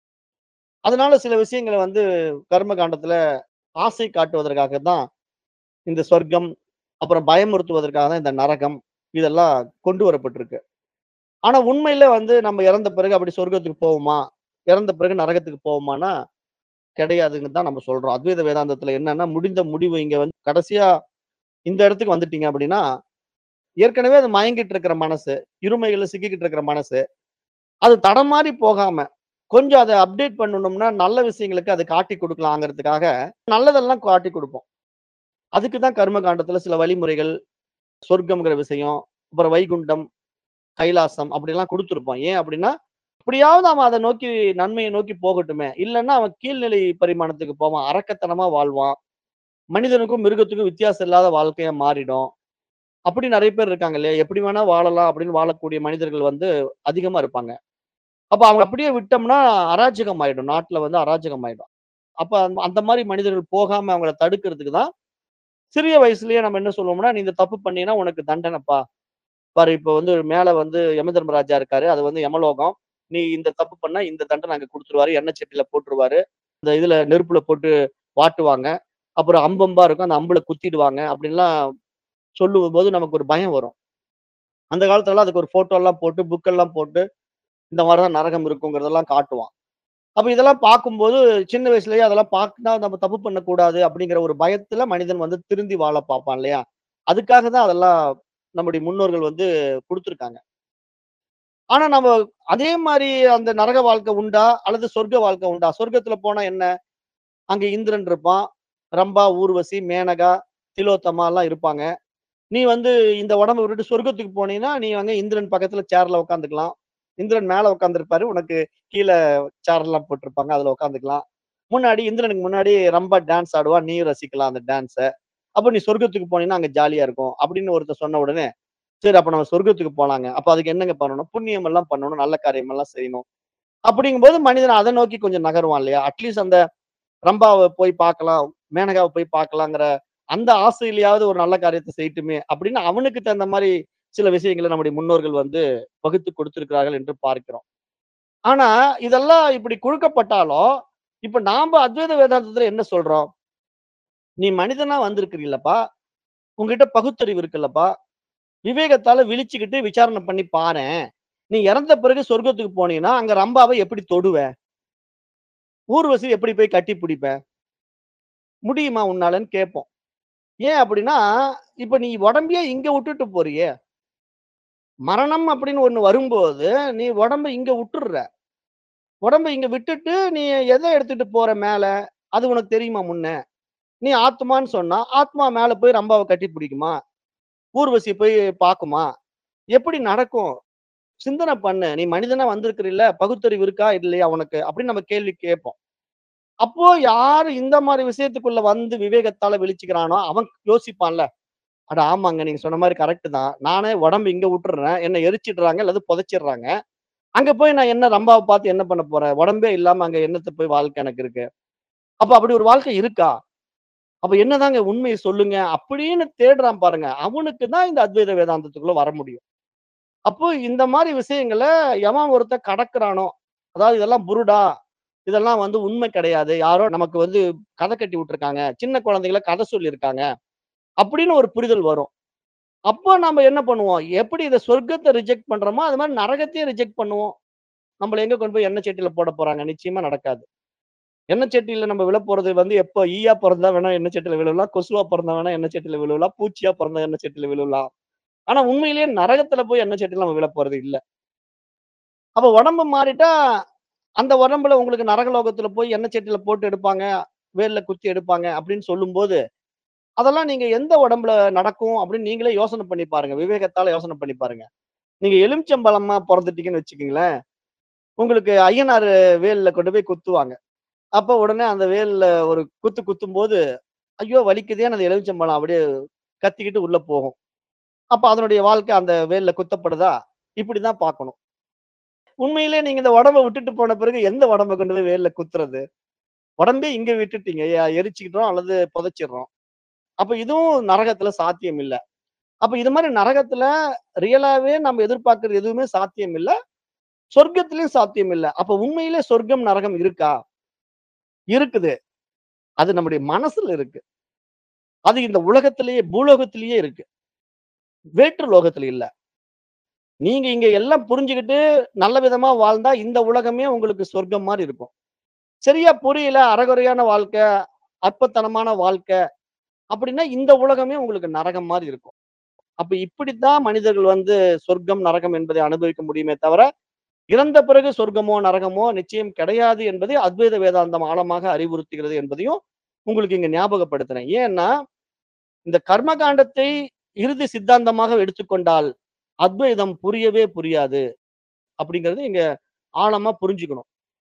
அதனால சில விஷயங்கள வந்து கர்ம காண்டத்துல ஆசை காட்டுவதற்காக தான் இந்த சொர்க்கம், அப்புறம் பயமுறுத்துவதற்காக தான் இந்த நரகம், இதெல்லாம் கொண்டு வரப்பட்டிருக்கு. ஆனா உண்மையில வந்து நம்ம இறந்த பிறகு அப்படி சொர்க்கத்துக்கு போவோமா? இறந்த பிறகு நரகத்துக்கு போவோமான்னா, கிடையாதுன்னு தான் நம்ம சொல்றோம். அத்வைத வேதாந்தத்துல என்னன்னா, முடிந்த முடிவு இங்க வந்து கடைசியா இந்த இடத்துக்கு வந்துட்டீங்க அப்படின்னா, ஏற்கனவே அது மயங்கிட்டு இருக்கிற மனசு, இருமைகள்ல சிக்கிக்கிட்டு இருக்கிற மனசு, அது தடமாறி போகாம, கொஞ்சம் அத அப்டேட் பண்ணணும்னா, நல்ல விஷயங்களுக்கு அத காட்டிக் குடுக்கலாங்கிறதுக்காக, நல்லதெல்லாம் காட்டிக் குடுப்போம். அதுக்கு தான் கர்ம காண்டத்துல சில வழிமுறைகள், சொர்க்கம்ங்கிற விஷயம், அப்புறம் வைகுண்டம், கைலாசம் அப்படிலாம் குடுத்திருப்போம். ஏன் அப்படின்னா, எப்படியாவது அவன் அத நோக்கி நன்மைய நோக்கி போகட்டுமே. இல்லன்னா அவன் கீழ்நிலை பரிமாணத்துக்கு போவான். அரக்கத்தனமா வாழ்வான். மனிதனுக்கும், மிருகத்துக்கும் வித்தியாசம் இல்லாத வாழ்க்கையா மாறிடும். அப்படி நெறைய பேர் இருக்காங்க இல்லையா? எப்படி வேணா வாழலாம் அப்படின்னு வாழக்கூடிய மனிதர்கள் வந்து அதிகமா இருப்பாங்க. அப்ப அவங்க அப்படியே விட்டோம்னா அராஜகம் ஆயிடும். நாட்டுல வந்து அராஜகம் ஆயிடும். அப்ப அந்த அந்த மாரி மனிதர்கள் போகாம அவங்கள தடுக்கிறதுக்கு தான், சிறிய வயசுலயே நம்ம என்ன சொல்லுவோம்னா, "நீ இந்த தப்பு பண்ணீன்னா உனக்கு தண்டனைப்பா." பாரு இப்ப வந்து மேல வந்து யம தர்மராஜா இருக்காரு. அது வந்து யமலோகம். நீ இந்த தப்பு பண்ணா இந்த தண்டனை அங்க குடுத்துருவாரு. எண்ணெய் சட்டியில போட்டுருவாரு. இந்த இதுல நெருப்புல போட்டு வாட்டுவாங்க. அப்புறம் அம்பம்பா இருக்கும். அந்த அம்புல குத்திடுவாங்க. அப்படின்லாம் சொல்லும்போது நமக்கு ஒரு பயம் வரும். அந்த காலத்துலலாம் அதுக்கு ஒரு ஃபோட்டோலாம் போட்டு, புக்கெல்லாம் போட்டு, இந்த மாரி தான் நரகம் இருக்குங்கிறதெல்லாம் காட்டுவான். அப்ப இதெல்லாம் பார்க்கும்போது, சின்ன வயசுலயே அதெல்லாம் பார்த்துட்டா நம்ம தப்பு பண்ணக்கூடாது அப்படிங்கிற ஒரு பயத்துல மனிதன் வந்து திருந்தி வாழ பார்ப்பான் இல்லையா? அதுக்காக தான் அதெல்லாம் நம்முடைய முன்னோர்கள் வந்து குடுத்துருக்காங்க. ஆனா நம்ம அதே மாரி அந்த நரக வாழ்க்கை உண்டா? அல்லது சொர்க்க வாழ்க்கை உண்டா? சொர்க்கத்துல போனா என்ன? அங்க இந்திரன் இருப்பான். ரம்பா, ஊர்வசி, மேனகா, திலோத்தமாலாம் இருப்பாங்க. நீ வந்து இந்த உடம்ப விட்டுட்டு சொர்க்கத்துக்கு போனீன்னா, நீ வந்து இந்திரன் பக்கத்துல சேர்ல உட்காந்துக்கலாம். இந்திரன் மேல உட்கார்ந்திருப்பாரு. உனக்கு கீழ சேர்லாம் போட்டிருப்பாங்க. அதுல உட்காந்துக்கலாம். முன்னாடி இந்திரனுக்கு முன்னாடி ரம்பா டான்ஸ் ஆடுவா. நீயும் ரசிக்கலாம் அந்த டான்ஸ. அப்ப நீ சொர்க்கத்துக்கு போனீன்னா, அங்க ஜாலியா இருக்கும். அப்படின்னு ஒருத்தன் சொன்ன உடனே, சரி அப்ப நம்ம சொர்க்கத்துக்கு போலாங்க. அப்ப அதுக்கு என்னங்க பண்ணணும்? புண்ணியம் எல்லாம் பண்ணணும். நல்ல காரியம் எல்லாம் செய்யணும். அப்படிங்கும்போது மனிதன் அத நோக்கி கொஞ்சம் நகருவான் இல்லையா? அட்லீஸ்ட் அந்த ரம்பாவ போய் பார்க்கலாம், மேனகாவ போய் பார்க்கலாங்கிற அந்த ஆசையிலயாவது ஒரு நல்ல காரியத்த செய்யட்டுமே அப்படின்னு அவனுக்கு தகுந்த மாரி சில விஷயங்கள நம்முடைய முன்னோர்கள் வந்து வகுத்து கொடுத்திருக்கிறார்கள் என்று பார்க்கிறோம். ஆனா இதெல்லாம் இப்படி குடுக்கப்பட்டாலும், இப்ப நாம அத்வைத வேதாந்தத்துல என்ன சொல்றோம்? "நீ மனிதனா வந்திருக்கிறீல்லப்பா, உன்கிட்ட பகுத்தறிவு இருக்குல்லப்பா, விவேகத்தால விழிச்சுக்கிட்டு விசாரணை பண்ணி பாரேன். நீ இறந்த பிறகு சொர்க்கத்துக்கு போனீன்னா, அங்க ரம்பாவ எப்படி தொடுவ? ஊர்வசி எப்படி போய் கட்டி பிடிப்ப? முடியுமா உன்னாலன்னு கேட்போம். ஏன் அப்படின்னா, இப்ப நீ உடம்பையே இங்க வுட்டுட்டு போறியே! மரணம் அப்படின்னு ஒண்ணு வரும்போது, நீ உடம்ப இங்க வுட்டுர்ற. உடம்ப இங்க விட்டுட்டு, நீ எத எடுத்துட்டு போற மேல? அது உனக்கு தெரியுமா முன்ன? நீ ஆத்மான்னு சொன்னா, ஆத்மா மேல போய் ரம்பாவ கட்டி பிடிக்குமா? ஊர்வசிய போய் பாக்குமா? எப்படி நடக்கும்? சிந்தன பண்ணு. நீ மனிதனா வந்திருக்கிறல்ல, பகுத்தறிவு இருக்கா? இல்லையா உனக்கு? அப்படின்னு நம்ம கேள்வி கேட்போம். அப்போ யாரு இந்த மாரி விஷயத்துக்குள்ள வந்து விவேகத்தால விழிச்சுக்கிறானோ, அவன் யோசிப்பான்ல. அட ஆமாங்க. நீங்க சொன்ன மாரி கரெக்ட் தான். நானே உடம்பு இங்க விட்டுர்றேன். என்ன எரிச்சிடுறாங்க அல்லது புதைச்சிடுறாங்க. அங்க போய் நான் என்ன ரம்பாவ பார்த்து என்ன பண்ண போறேன்? உடம்பே இல்லாம அங்க என்னத்த போய் வாழ்க்கை எனக்கு இருக்கு. அப்ப அப்படி ஒரு வாழ்க்கை இருக்கா? அப்ப என்னதாங்க உண்மைய சொல்லுங்க. அப்படின்னு தேடுறான் பாருங்க. அவனுக்கு தான் இந்த அத்வைத வேதாந்தத்துக்குள்ள வர முடியும். அப்போ இந்த மாரி விஷயங்கள எவன் ஒருத்தன் கடக்குறானோ, அதாவது இதெல்லாம் புருடா, இதெல்லாம் வந்து உண்மை கிடையாது. யாரோ நமக்கு வந்து கதை கட்டி விட்டுருக்காங்க. சின்ன குழந்தைகள கதை சொல்லியிருக்காங்க. அப்படின்னு ஒரு புரிதல் வரும். அப்போ நாம என்ன பண்ணுவோம்? எப்படி இத சொர்க்கத்த ரிஜெக்ட் பண்றோமோ, அது மாரி நரகத்தையும் ரிஜெக்ட் பண்ணுவோம். நம்மள எங்க கொண்டு போய் எண்ணெய் சட்டியில போட போறாங்க? நிச்சயமா நடக்காது. எண்ணெய் சட்டியில நம்ம விழப்போறது வந்து எப்போ ஈயா பொறந்தா வேணா எண்ணெய் சட்டியில விழுவலாம். கொசுவா பொறந்தா வேணா எண்ணெய் சட்டியில விழுவலாம். பூச்சியா பொறந்தா எண்ணெய் சட்டியில விழுவலாம். ஆனா உண்மையிலேயே நரகத்துல போய் எண்ணெய் சட்டியில நம்ம விழப்போறது இல்ல. அப்ப உடம்பு மாறிட்டா, அந்த உடம்புல உங்களுக்கு நரகலோகத்துல போய் எண்ணெய் சட்டியில போட்டு எடுப்பாங்க, வேல்ல குத்தி எடுப்பாங்க அப்படின்னு சொல்லும்போது, அதெல்லாம் நீங்க எந்த உடம்புல நடக்கும் அப்படின்னு நீங்களே யோசனை பண்ணி பாருங்க. விவேகத்தால யோசனை பண்ணி பாருங்க. நீங்க எலுமிச்சம்பழமா பொறந்துட்டீங்கன்னு வச்சுக்கங்களேன், உங்களுக்கு ஐயனாரு வேல்ல கொண்டு போய் குத்துவாங்க. அப்ப உடனே அந்த வேல்ல ஒரு குத்து குத்தும்போது, ஐயோ! வலிக்குதேன்னு அந்த எலுமிச்சம்பழம் அப்படியே கத்திக்கிட்டு உள்ள போகும். அப்ப அதனுடைய வாழ்க்கை அந்த வேல்ல குத்தப்படுதா? இப்படிதான் பார்க்கணும். உண்மையிலே நீங்க இந்த உடம்ப விட்டுட்டு போன பிறகு எந்த உடம்ப கொண்டு போய் வேல்ல குத்துறது? உடம்பே இங்க விட்டுட்டீங்க. எ எரிச்சுக்கிட்டோம் அல்லது புதைச்சிடுறோம். அப்ப இதுவும் நரகத்துல சாத்தியம் இல்ல. அப்ப இது மாரி நரகத்துல ரியலாவே நம்ம எதிர்பார்க்கிறது எதுவுமே சாத்தியம் இல்ல. சொர்க்கத்திலயும் சாத்தியம் இல்ல. அப்ப உண்மையிலே சொர்க்கம், நரகம் இருக்கா? இருக்குது. அது நம்முடைய மனசுல இருக்கு. அது இந்த உலகத்திலேயே பூலோகத்திலேயே இருக்கு. வேற்று லோகத்துல இல்ல. நீங்க இங்க எல்லாம் புரிஞ்சுகிட்டு நல்ல விதமா வாழ்ந்தா இந்த உலகமே உங்களுக்கு சொர்க்கம் மாரி இருக்கும். சரியா புரியல, அரைகுறையான வாழ்க்கை, அற்பத்தனமான வாழ்க்கை அப்படின்னா இந்த உலகமே உங்களுக்கு நரகம் மாரி இருக்கும். அப்ப இப்படித்தான் மனிதர்கள் வந்து சொர்க்கம், நரகம் என்பதை அனுபவிக்க முடியுமே தவிர, இறந்த பிறகு சொர்க்கமோ, நரகமோ நிச்சயம் கிடையாது என்பதை அத்வைத வேதாந்தம் ஆழமாக அறிவுறுத்துகிறது என்பதையும் உங்களுக்கு இங்க ஞாபகப்படுத்துறேன். ஏன்னா, இந்த கர்ம காண்டத்தை இறுதி சித்தாந்தமாக எடுத்துக்கொண்டால், அத்வைதம் புரியவே புரியாது. அப்படிங்கிறது இங்க ஆழமா புரிஞ்சுக்கணும்.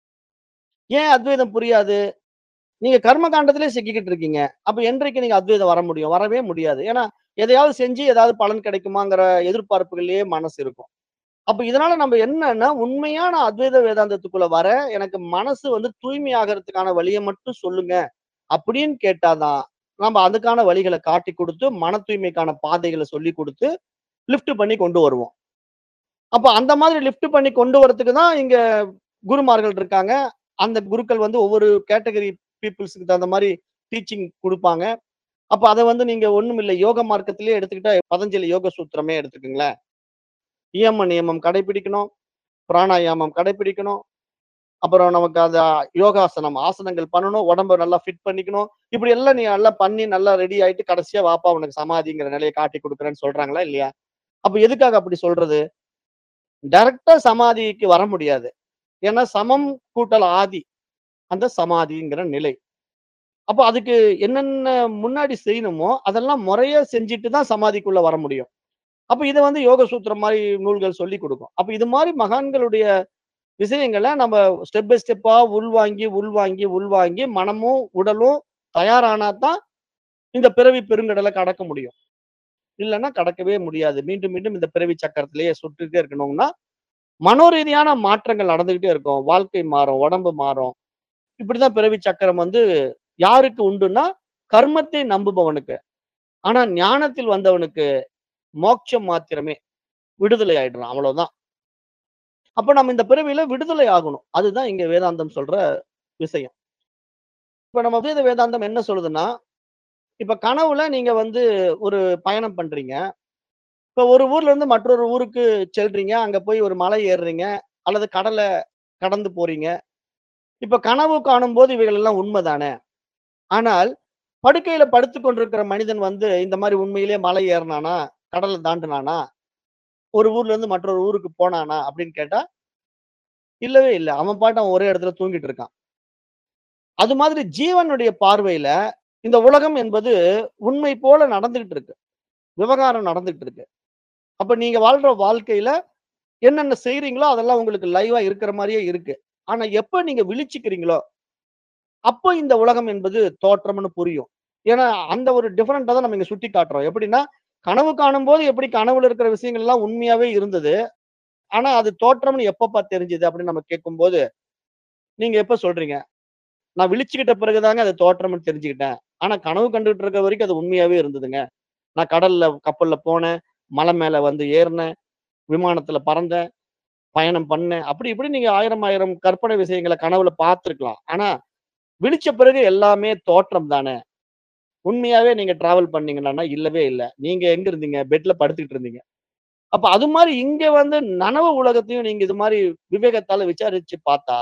ஏன் அத்வைதம் புரியாது? நீங்க கர்ம காண்டத்திலே சிக்கிக்கிட்டு இருக்கீங்க. அப்ப என்றைக்கு நீங்க அத்வைதம் வர முடியும்? வரவே முடியாது. ஏன்னா, எதையாவது செஞ்சு ஏதாவது பலன் கிடைக்குமாங்கிற எதிர்பார்ப்புகள்லயே மனசு இருக்கும். அப்ப இதனால நம்ம என்னன்னா, உண்மையான அத்வைத வேதாந்தத்துக்குள்ள வர எனக்கு மனசு வந்து தூய்மையாகறதுக்கான வழிய மட்டும் சொல்லுங்க. அப்படின்னு கேட்டா தான், நம்ம அதுக்கான வழிகள காட்டிக் குடுத்து, மன தூய்மைக்கான பாதைகள சொல்லிக் குடுத்து, லிஃப்ட் பண்ணி கொண்டு வருவோம். அப்ப அந்த மாதிரி லிஃப்ட் பண்ணி கொண்டு வரதுக்கு தான் இங்க குருமார்கள் இருக்காங்க. அந்த குருக்கள் வந்து ஒவ்வொரு கேட்டகரி பீப்பிள்ஸ்க்கு தகுந்த மாரி டீச்சிங் குடுப்பாங்க. அப்ப அத வந்து நீங்க ஒண்ணுமில்ல யோக மார்க்கத்திலேயே எடுத்துக்கிட்டா பதஞ்சலி யோக சூத்திரமே எடுத்துக்கங்களேன். இயம நியமம் கடைபிடிக்கணும், பிராணாயாமம் கடைபிடிக்கணும். அப்புறம் நமக்கு அந்த யோகாசனம், ஆசனங்கள் பண்ணணும். உடம்ப நல்லா ஃபிட் பண்ணிக்கணும். இப்படி எல்லாம் நீ நல்லா பண்ணி நல்லா ரெடி ஆயிட்டு கடைசியா வாப்பா உனக்கு சமாதிங்கிற நிலைய காட்டிக் குடுக்குறேன்னு சொல்றாங்களா இல்லையா? அப்ப எதுக்காக அப்படி சொல்றது? டைரக்ட்டா சமாதிக்கு வர முடியாது. ஏன்னா சமம் கூட்டல் ஆதி. அந்த சமாதிங்கிற நிலை. அப்ப அதுக்கு என்னென்ன முன்னாடி செய்யணுமோ, அதெல்லாம் முறையா செஞ்சுட்டு தான் சமாதிக்குள்ள வர முடியும். அப்ப இத வந்து யோக சூத்திரம் மாரி நூல்கள் சொல்லிக் குடுக்கும். அப்ப இது மாரி மகான்களுடைய விஷயங்கள நம்ம ஸ்டெப் பை ஸ்டெப்பா உள்வாங்கி, உள்வாங்கி, உள்வாங்கி மனமும், உடலும் தயாரானா தான் இந்த பிறவி பெருங்கடல கடக்க முடியும். இல்லன்னா கடக்கவே முடியாது. மீண்டும், மீண்டும் இந்த பிறவி சக்கரத்திலேயே சுட்டுட்டே இருக்கணும்னா, மனோரீதியான மாற்றங்கள் நடந்துகிட்டே இருக்கும். வாழ்க்கை மாறும், உடம்பு மாறும். இப்படிதான் பிறவி சக்கரம் வந்து யாருக்கு உண்டுன்னா, கர்மத்தை நம்புபவனுக்கு. ஆனா ஞானத்தில் வந்தவனுக்கு மோட்சம் மாத்திரமே. விடுதலை ஆயிடுறான். அவ்வளவுதான். அப்ப நம்ம இந்த பிறவியில விடுதலை ஆகணும். அதுதான் இங்க வேதாந்தம் சொல்ற விஷயம். இப்ப நம்ம அத்வைத வேதாந்தம் என்ன சொல்லுதுன்னா, இப்ப கனவுல நீங்க வந்து ஒரு பயணம் பண்றீங்க. இப்ப ஒரு ஊர்ல இருந்து மற்றொரு ஊருக்கு செல்றீங்க. அங்க போய் ஒரு மலை ஏறுறீங்க. அல்லது கடல கடந்து போறீங்க. இப்ப கனவு காணும்போது இவைகள் எல்லாம் உண்மதானே! ஆனால், படுக்கையில படுத்துக் கொண்டிருக்கிற மனிதன் வந்து இந்த மாரி உண்மையிலேயே மலை ஏறுனானா? கடல தாண்டுனானா? ஒரு ஊர்ல இருந்து மற்றொரு ஊருக்கு போனானா? அப்படின்னு கேட்டா, இல்லவே இல்ல. அவன் பாட்டு அவன் ஒரே இடத்துல தூங்கிட்டு இருக்கான். அது மாதிரி ஜீவனுடைய பார்வையில, இந்த உலகம் என்பது உண்மை போல நடந்துகிட்டு இருக்கு. விவகாரம் நடந்துட்டு இருக்கு. அப்ப நீங்க வாழ்ற வாழ்க்கையில என்னென்ன செய்றீங்களோ, அதெல்லாம் உங்களுக்கு லைவா இருக்கிற மாரியே இருக்கு. ஆனா எப்ப நீங்க விழிச்சுக்கிறீங்களோ, அப்ப இந்த உலகம் என்பது தோற்றம்னு புரியும். ஏன்னா, அந்த ஒரு டிஃபரெண்ட்ட தான் நம்ம இங்க சுட்டி காட்டுறோம். எப்படின்னா, கனவு காணும்போது எப்படி கனவுல இருக்கிற விஷயங்கள் எல்லாம் உண்மையாவே இருந்தது. ஆனா அது தோற்றம்னு எப்பப்பா தெரிஞ்சது அப்படின்னு நம்ம கேட்கும்போது, நீங்க எப்ப சொல்றீங்க? நான் விழிச்சுக்கிட்ட பிறகு தாங்க அது தோற்றம்னு தெரிஞ்சுக்கிட்டேன். ஆனா கனவு கண்டுட்டு இருக்க வரைக்கும் அது உண்மையாவே இருந்ததுங்க. நான் கடல்ல, கப்பல்ல போனேன். மலை மேல வந்து ஏறுனேன். விமானத்துல பறந்தேன். பயணம் பண்ணேன். அப்படி இப்படி நீங்க ஆயிரம், ஆயிரம் கற்பனை விஷயங்கள கனவுல பார்த்திருக்கலாம். ஆனா, விழிச்ச பிறகு எல்லாமே தோற்றம் தானே! உண்மையாவே நீங்க டிராவல் பண்ணீங்களான்னா, இல்லவே இல்ல. நீங்க எங்க இருந்தீங்க? பெட்ல படுத்துக்கிட்டு இருந்தீங்க. அப்ப அது மாரி இங்க வந்து நனவு உலகத்தையும் நீங்க இது மாரி விவேகத்தால விசாரிச்சு பார்த்தா,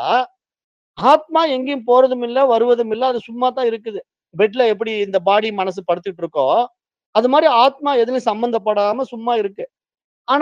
ஆத்மா எங்கேயும் போறதும் இல்ல, வருவதும் இல்ல. அது சும்மா தான் இருக்குது. பெட்ல எப்படி இந்த பாடி, மனசு படுத்துட்டு இருக்கோ, அது மாரி ஆத்மா எதுலயும் சம்மந்தப்படாம சும்மா இருக்கு. ஆனா,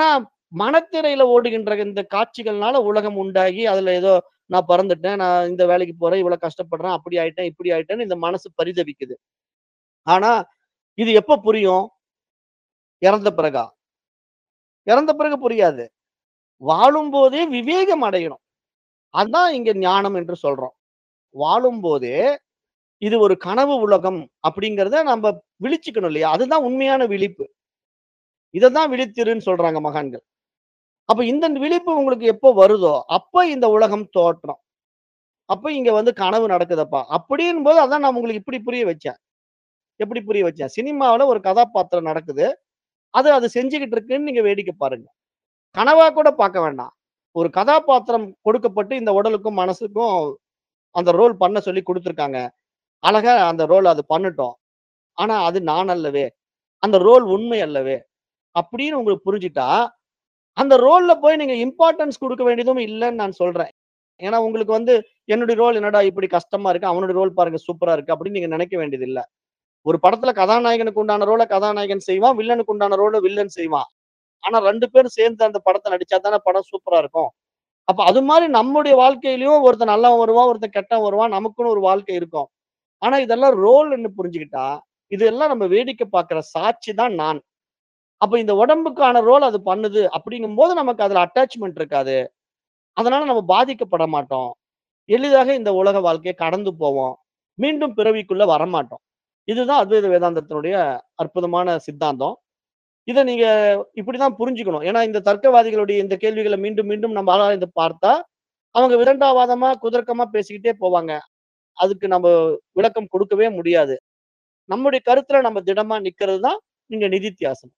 மனத்திரையில ஓடுகின்ற இந்த காட்சிகள்னால உலகம் உண்டாகி, அதுல ஏதோ நான் பறந்துட்டேன், நான் இந்த வேலைக்கு போறேன், இவ்வளவு கஷ்டப்படுறேன், அப்படி ஆயிட்டேன், இப்படி ஆயிட்டேன்னு இந்த மனசு பரிதபிக்குது. ஆனா, இது எப்ப புரியும்? இறந்த பிறகா? இறந்த பிறகு புரியாது. வாழும்போதே விவேகம் அடையணும். அதான் இங்க ஞானம் என்று சொல்றோம். வாழும்போதே இது ஒரு கனவு உலகம் அப்படிங்கிறத நம்ப விழிச்சுக்கணும் இல்லையா? அதுதான் உண்மையான விழிப்பு. இததான் விழித்திருன்னு சொல்றாங்க மகான்கள். அப்ப இந்த விழிப்பு உங்களுக்கு எப்போ வருதோ, அப்ப இந்த உலகம் தோற்றம். அப்ப இங்க வந்து கனவு நடக்குதப்பா. அப்படின்னும்போது அதான் நான் உங்களுக்கு இப்படி புரிய வச்சேன். எப்படி புரிய வச்சேன்? சினிமாவுல ஒரு கதாபாத்திரம் நடக்குது. அது அது செஞ்சுகிட்டு இருக்குன்னு நீங்க வேடிக்கை பாருங்க. கனவா கூட பார்க்க வேண்டாம். ஒரு கதாபாத்திரம் கொடுக்கப்பட்டு இந்த உடலுக்கும், மனசுக்கும் அந்த ரோல் பண்ண சொல்லி குடுத்துருக்காங்க. அழகா அந்த ரோல் அது பண்ணட்டும். ஆனா அது நான் அல்லவே! அந்த ரோல் உண்மை அல்லவே! அப்படின்னு உங்களுக்கு புரிஞ்சுட்டா, அந்த ரோல்ல போய் நீங்க இம்பார்ட்டன்ஸ் குடுக்க வேண்டியதும் இல்லன்னு நான் சொல்றேன். ஏன்னா உங்களுக்கு வந்து என்னுடைய ரோல் என்னடா இப்படி கஷ்டமா இருக்கு. அவனுடைய ரோல் பாருங்க சூப்பரா இருக்கு அப்படின்னு நீங்க நினைக்க வேண்டியது இல்ல. ஒரு படத்துல கதாநாயகனுக்கு உண்டான ரோல கதாநாயகன் செய்வான். வில்லனுக்கு உண்டான ரோல வில்லன் செய்வான். ஆனா ரெண்டு பேரும் சேர்ந்து அந்த படத்த நடிச்சா தானே படம் சூப்பரா இருக்கும். அப்ப அது மாரி நம்முடைய வாழ்க்கையிலயும் ஒருத்தன் நல்லவன் வருவான், ஒருத்தன் கெட்டவன் வருவான். நமக்குன்னு ஒரு வாழ்க்கை இருக்கும். ஆனா இதெல்லாம் ரோல்ன்னு புரிஞ்சுக்கிட்டா, இதெல்லாம் நம்ம வேடிக்கை பார்க்கிற சாட்சி தான் நான். அப்ப இந்த உடம்புக்கான ரோல் அது பண்ணுது அப்படிங்கும்போது நமக்கு அதுல அட்டாச்மென்ட் இருக்காது. அதனால நம்ம பாதிக்கப்பட மாட்டோம். எளிதாக இந்த உலக வாழ்க்கைய கடந்து போவோம். மீண்டும் பிறவிக்குள்ள வரமாட்டோம். இதுதான் அத்வைத வேதாந்தத்தினுடைய அற்புதமான சித்தாந்தம். இத நீங்க இப்படிதான் புரிஞ்சுக்கணும். ஏன்னா இந்த தர்க்கவாதிகளுடைய இந்த கேள்விகள மீண்டும், மீண்டும் நம்ம ஆராய்ந்து பார்த்தா, அவங்க விதண்டாவாதமா, குதர்க்கமா பேசிக்கிட்டே போவாங்க. அதுக்கு நம்ம விளக்கம் கொடுக்கவே முடியாது. நம்முடைய கருத்துல நம்ம திடமா நிக்கிறது தான் இங்க நிதித்தியாசனம்.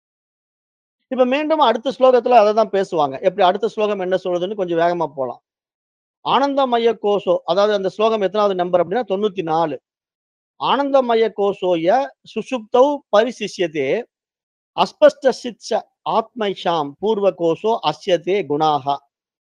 இப்ப மீண்டும் அடுத்த ஸ்லோகத்துல அததான் பேசுவாங்க. எப்படி அடுத்த ஸ்லோகம் என்ன சொல்லுதுன்னு கொஞ்சம் வேகமா போலாம். ஆனந்தமய கோஷோ அதாவது அந்த ஸ்லோகம் எத்தனாவது நம்பர் அப்படின்னா தொண்ணூத்தி நாலு. ஆனந்தமய கோஷோய சுஷுப்தௌ பரிசிஷ்யதே அஸ்பஷ்டசிச்ச ஆத்மைஷாம் பூர்வ கோஷோ அஸ்யதே குணாஹா.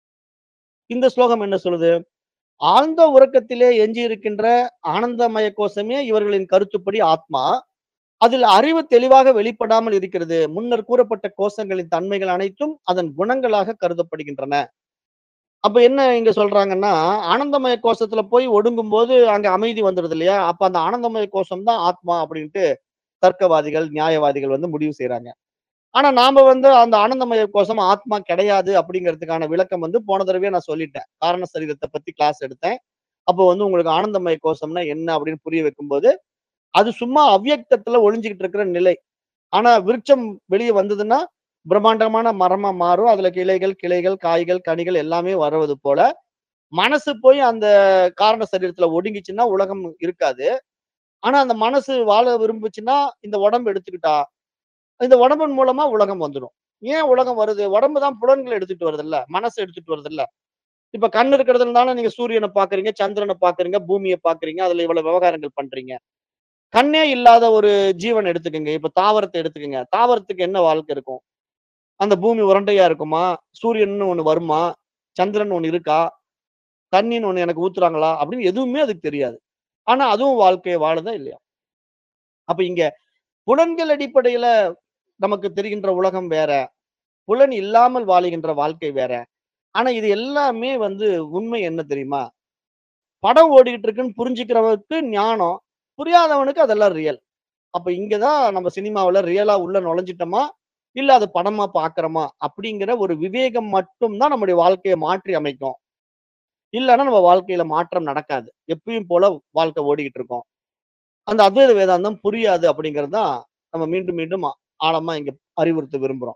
இந்த ஸ்லோகம் என்ன சொல்லுது? ஆழ்ந்த உறக்கத்திலே எஞ்சியிருக்கின்ற ஆனந்தமய கோஷமே இவர்களின் கருத்துப்படி ஆத்மா. அதில் அறிவு தெளிவாக வெளிப்படாமல் இருக்கிறது. முன்னர் கூறப்பட்ட கோஷங்களின் தன்மைகள் அனைத்தும் அதன் குணங்களாக கருதப்படுகின்றன. அப்ப என்ன இங்க சொல்றாங்கன்னா, ஆனந்தமய கோஷத்துல போய் ஒடுங்கும்போது அங்க அமைதி வந்துருது இல்லையா? அப்ப அந்த ஆனந்தமய கோஷம் தான் ஆத்மா அப்படின்ட்டு தர்க்கவாதிகள், நியாயவாதிகள் வந்து முடிவு செய்றாங்க. ஆனா நாம வந்து அந்த ஆனந்தமய கோஷம் ஆத்மா கிடையாது அப்படிங்கிறதுக்கான விளக்கம் வந்து போன தடவையே நான் சொல்லிட்டேன். காரண சரீரத்த பத்தி கிளாஸ் எடுத்தேன். அப்போ வந்து உங்களுக்கு ஆனந்தமய கோஷம்னா என்ன அப்படின்னு புரிய வைக்கும்போது, அது சும்மா அவ்யக்தத்துல ஒளிஞ்சுகிட்டு இருக்கிற நிலை. ஆனா விருட்சம் வெளிய வந்ததுன்னா, பிரம்மாண்டமான மரமா மாறும். அதுல கிளைகள், கிளைகள், காய்கள், கனிகள் எல்லாமே வருவது போல, மனசு போய் அந்த காரண சரீரத்துல ஒடுங்கிச்சுன்னா உலகம் இருக்காது. ஆனா அந்த மனசு வாழ விரும்புச்சுன்னா, இந்த உடம்பு எடுத்துக்கிட்டா, இந்த உடம்பின் மூலமா உலகம் வந்துரும். ஏன் உலகம் வருது? உடம்பு தான் புலன்கள எடுத்துட்டு வருதுல்ல. மனசு எடுத்துட்டு வருதுல்ல. இப்ப கண் இருக்கிறதுனால நீங்க சூரியன பார்க்குறீங்க, சந்திரன பார்க்குறீங்க, பூமிய பார்க்குறீங்க. அதுல இவ்வளவு விவகாரங்கள் பண்றீங்க. கண்ணே இல்லாத ஒரு ஜீவன் எடுத்துக்கங்க. இப்ப தாவரத்த எடுத்துக்கங்க. தாவரத்துக்கு என்ன வாழ்க்கை இருக்கும்? அந்த பூமி உருண்டையா இருக்குமா? சூரியன்னு ஒண்ணு வருமா? சந்திரன் ஒண்ணு இருக்கா? தண்ணீன்னு ஒண்ணு எனக்கு ஊத்துறாங்களா? அப்படின்னு எதுவுமே அதுக்கு தெரியாது. ஆனா அதுவும் வாழ்க்கைய வாழுதா இல்லையா? அப்ப இங்க புலன்கள் அடிப்படையில நமக்கு தெரிகின்ற உலகம் வேற. புலன் இல்லாமல் வாழுகின்ற வாழ்க்கை வேற. ஆனா இது எல்லாமே வந்து உண்மை என்ன தெரியுமா? படம் ஓடிக்கிட்டு இருக்குன்னு புரிஞ்சுக்கிறவனுக்கு ஞானம். புரியாதவனுக்கு அதெல்லாம் ரியல். அப்ப இங்க தான் நம்ம சினிமாவுல ரியலா உள்ள நுழைஞ்சுட்டோமா, இல்ல அது படமா பார்க்கிறோமா அப்படிங்கிற ஒரு விவேகம் மட்டும் தான் நம்முடைய வாழ்க்கைய மாற்றி அமைக்கும். இல்லன்னா நம்ம வாழ்க்கையில மாற்றம் நடக்காது. எப்பயும் போல வாழ்க்கை ஓடிக்கிட்டு இருக்கும். அந்த அத்வைத வேதாந்தம் புரியாது அப்படிங்கிறது தான் நம்ம மீண்டும் மீண்டும் ஆ- ஆழமா இங்க அறிவுறுத்த விரும்புறோம்.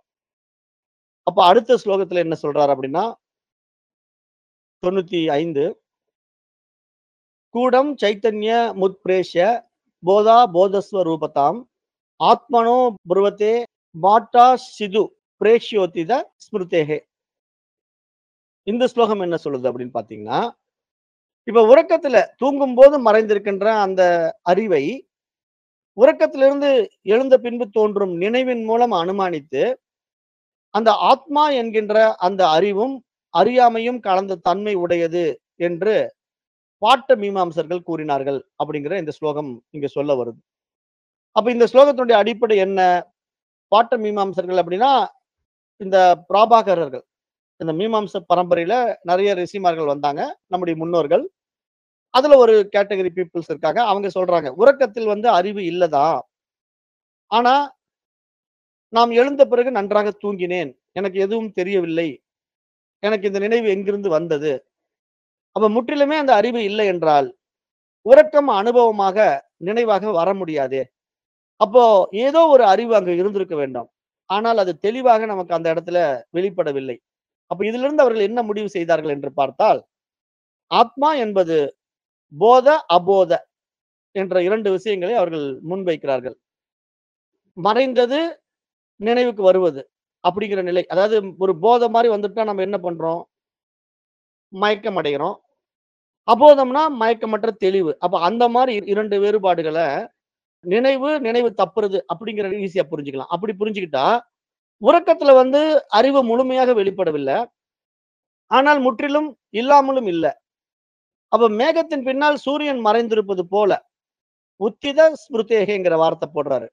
அப்ப அடுத்த ஸ்லோகத்துல என்ன சொல்றாரு அப்படின்னா, தொண்ணூத்தி ஐந்து கூடம் சைத்தன்ய முத்பிரேஷ்ய போதா போதஸ்வ ரூபதாம் ஆத்மனோ ப்ருவதே மாட்டா சிது பிரேஷ்யோதித ஸ்மிருதேஹே. இந்த ஸ்லோகம் என்ன சொல்லுது அப்படின்னு பார்த்தீங்கன்னா, இப்ப உறக்கத்துல தூங்கும்போது மறைந்திருக்கின்ற அந்த அறிவை, உறக்கத்திலிருந்து எழுந்த பின்பு தோன்றும் நினைவின் மூலம் அனுமானித்து, அந்த ஆத்மா என்கின்ற அந்த அறிவும், அறியாமையும் கலந்த தன்மை உடையது என்று பாட்ட மீமாம்சர்கள் கூறினார்கள். அப்படிங்கிற இந்த ஸ்லோகம் இங்க சொல்ல வருது. அப்ப இந்த ஸ்லோகத்தினுடைய அடிப்படை என்ன? பாட்ட மீமாம்சர்கள் அப்படின்னா, இந்த பிராபாகரர்கள், இந்த மீமாம்ச பரம்பரையில நெறைய ரிஷிமார்கள் வந்தாங்க. நம்முடைய முன்னோர்கள். அதுல ஒரு கேட்டகரி பீப்பிள்ஸ் இருக்காங்க. அவங்க சொல்றாங்க, உறக்கத்தில் வந்து அறிவு இல்லதான். ஆனா, நாம் எழுந்த பிறகு நன்றாக தூங்கினேன். எனக்கு எதுவும் தெரியவில்லை. எனக்கு இந்த நினைவு எங்கிருந்து வந்தது? அப்ப முற்றிலுமே அந்த அறிவு இல்லை என்றால், உறக்கம் அனுபவமாக, நினைவாக வர முடியாதே. அப்போ ஏதோ ஒரு அறிவு அங்க இருந்திருக்க வேண்டும். ஆனால் அது தெளிவாக நமக்கு அந்த இடத்துல வெளிப்படவில்லை. அப்ப இதிலிருந்து அவர்கள் என்ன முடிவு செய்தார்கள் என்று பார்த்தால், ஆத்மா என்பது போத, அபோத என்ற இரண்டு விஷயங்களை அவர்கள் முன்வைக்கிறார்கள். மறைந்தது நினைவுக்கு வருவது. அப்படிங்கிற நிலை. அதாவது ஒரு போதை மாரி வந்துட்டா நம்ம என்ன பண்றோம்? மயக்கம் அடைகிறோம். அபோதம்னா மயக்கமற்ற தெளிவு. அப்ப அந்த மாரி இரண்டு வேறுபாடுகள நினைவு, நினைவு தப்புறது அப்படிங்கிறத ஈஸியா புரிஞ்சுக்கலாம். அப்படி புரிஞ்சுக்கிட்டா, உறக்கத்துல வந்து அறிவு முழுமையாக வெளிப்படவில்ல. ஆனால் முற்றிலும் இல்லாமலும் இல்ல. அப்ப மேகத்தின் பின்னால் சூரியன் மறைந்திருப்பது போல, உத்தித ஸ்மிருதேகங்கிற வார்த்தை போடுறாரு.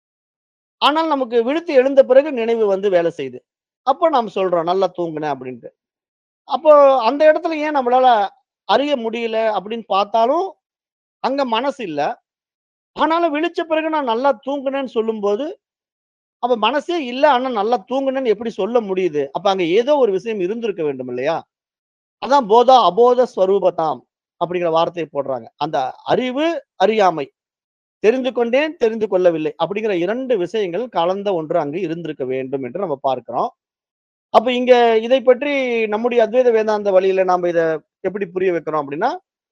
ஆனால் நமக்கு விழித்து எழுந்த பிறகு நினைவு வந்து வேலை செய்யுது. அப்ப நாம் சொல்றோம், நல்லா தூங்குனேன் அப்படின்ட்டு. அப்போ அந்த இடத்துல ஏன் நம்மளால அறிய முடியல அப்படின்னு பார்த்தாலும், அங்க மனசு இல்ல. ஆனாலும் விழிச்ச பிறகு நான் நல்லா தூங்குனேன்னு சொல்லும்போது, அப்ப மனசே இல்ல. ஆனா நல்லா தூங்குனேன்னு எப்படி சொல்ல முடியுது? அப்ப அங்க ஏதோ ஒரு விஷயம் இருந்திருக்க வேண்டும் இல்லையா? அதான் போதா அபோத ஸ்வரூபதாம் அப்படிங்கிற வார்த்தைய போடுறாங்க. அந்த அறிவு, அறியாமை. தெரிந்து கொண்டேன், தெரிந்து கொள்ளவில்லை. அப்படிங்கிற இரண்டு விஷயங்கள் கலந்த ஒன்று அங்கு இருந்திருக்க வேண்டும் என்று நம்ம பார்க்கிறோம். அப்ப இங்க இதை பற்றி நம்முடைய அத்வைத வேதாந்த வழியில நாம இத எப்படி புரிய வைக்கிறோம் அப்படின்னா,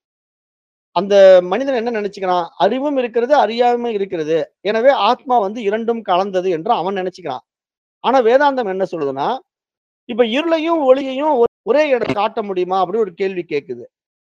அந்த மனிதன் என்ன நினைச்சுக்கிறான்? அறிவும் இருக்கிறது, அறியாமை இருக்கிறது. எனவே ஆத்மா வந்து இரண்டும் கலந்தது என்று அவன் நினைச்சுக்கிறான். ஆனா வேதாந்தம் என்ன சொல்லுதுன்னா, இப்ப இருளையும், ஒளியையும் ஒ ஒரே இடத்துல காட்ட முடியுமா? அப்படின்னு ஒரு கேள்வி கேட்குது.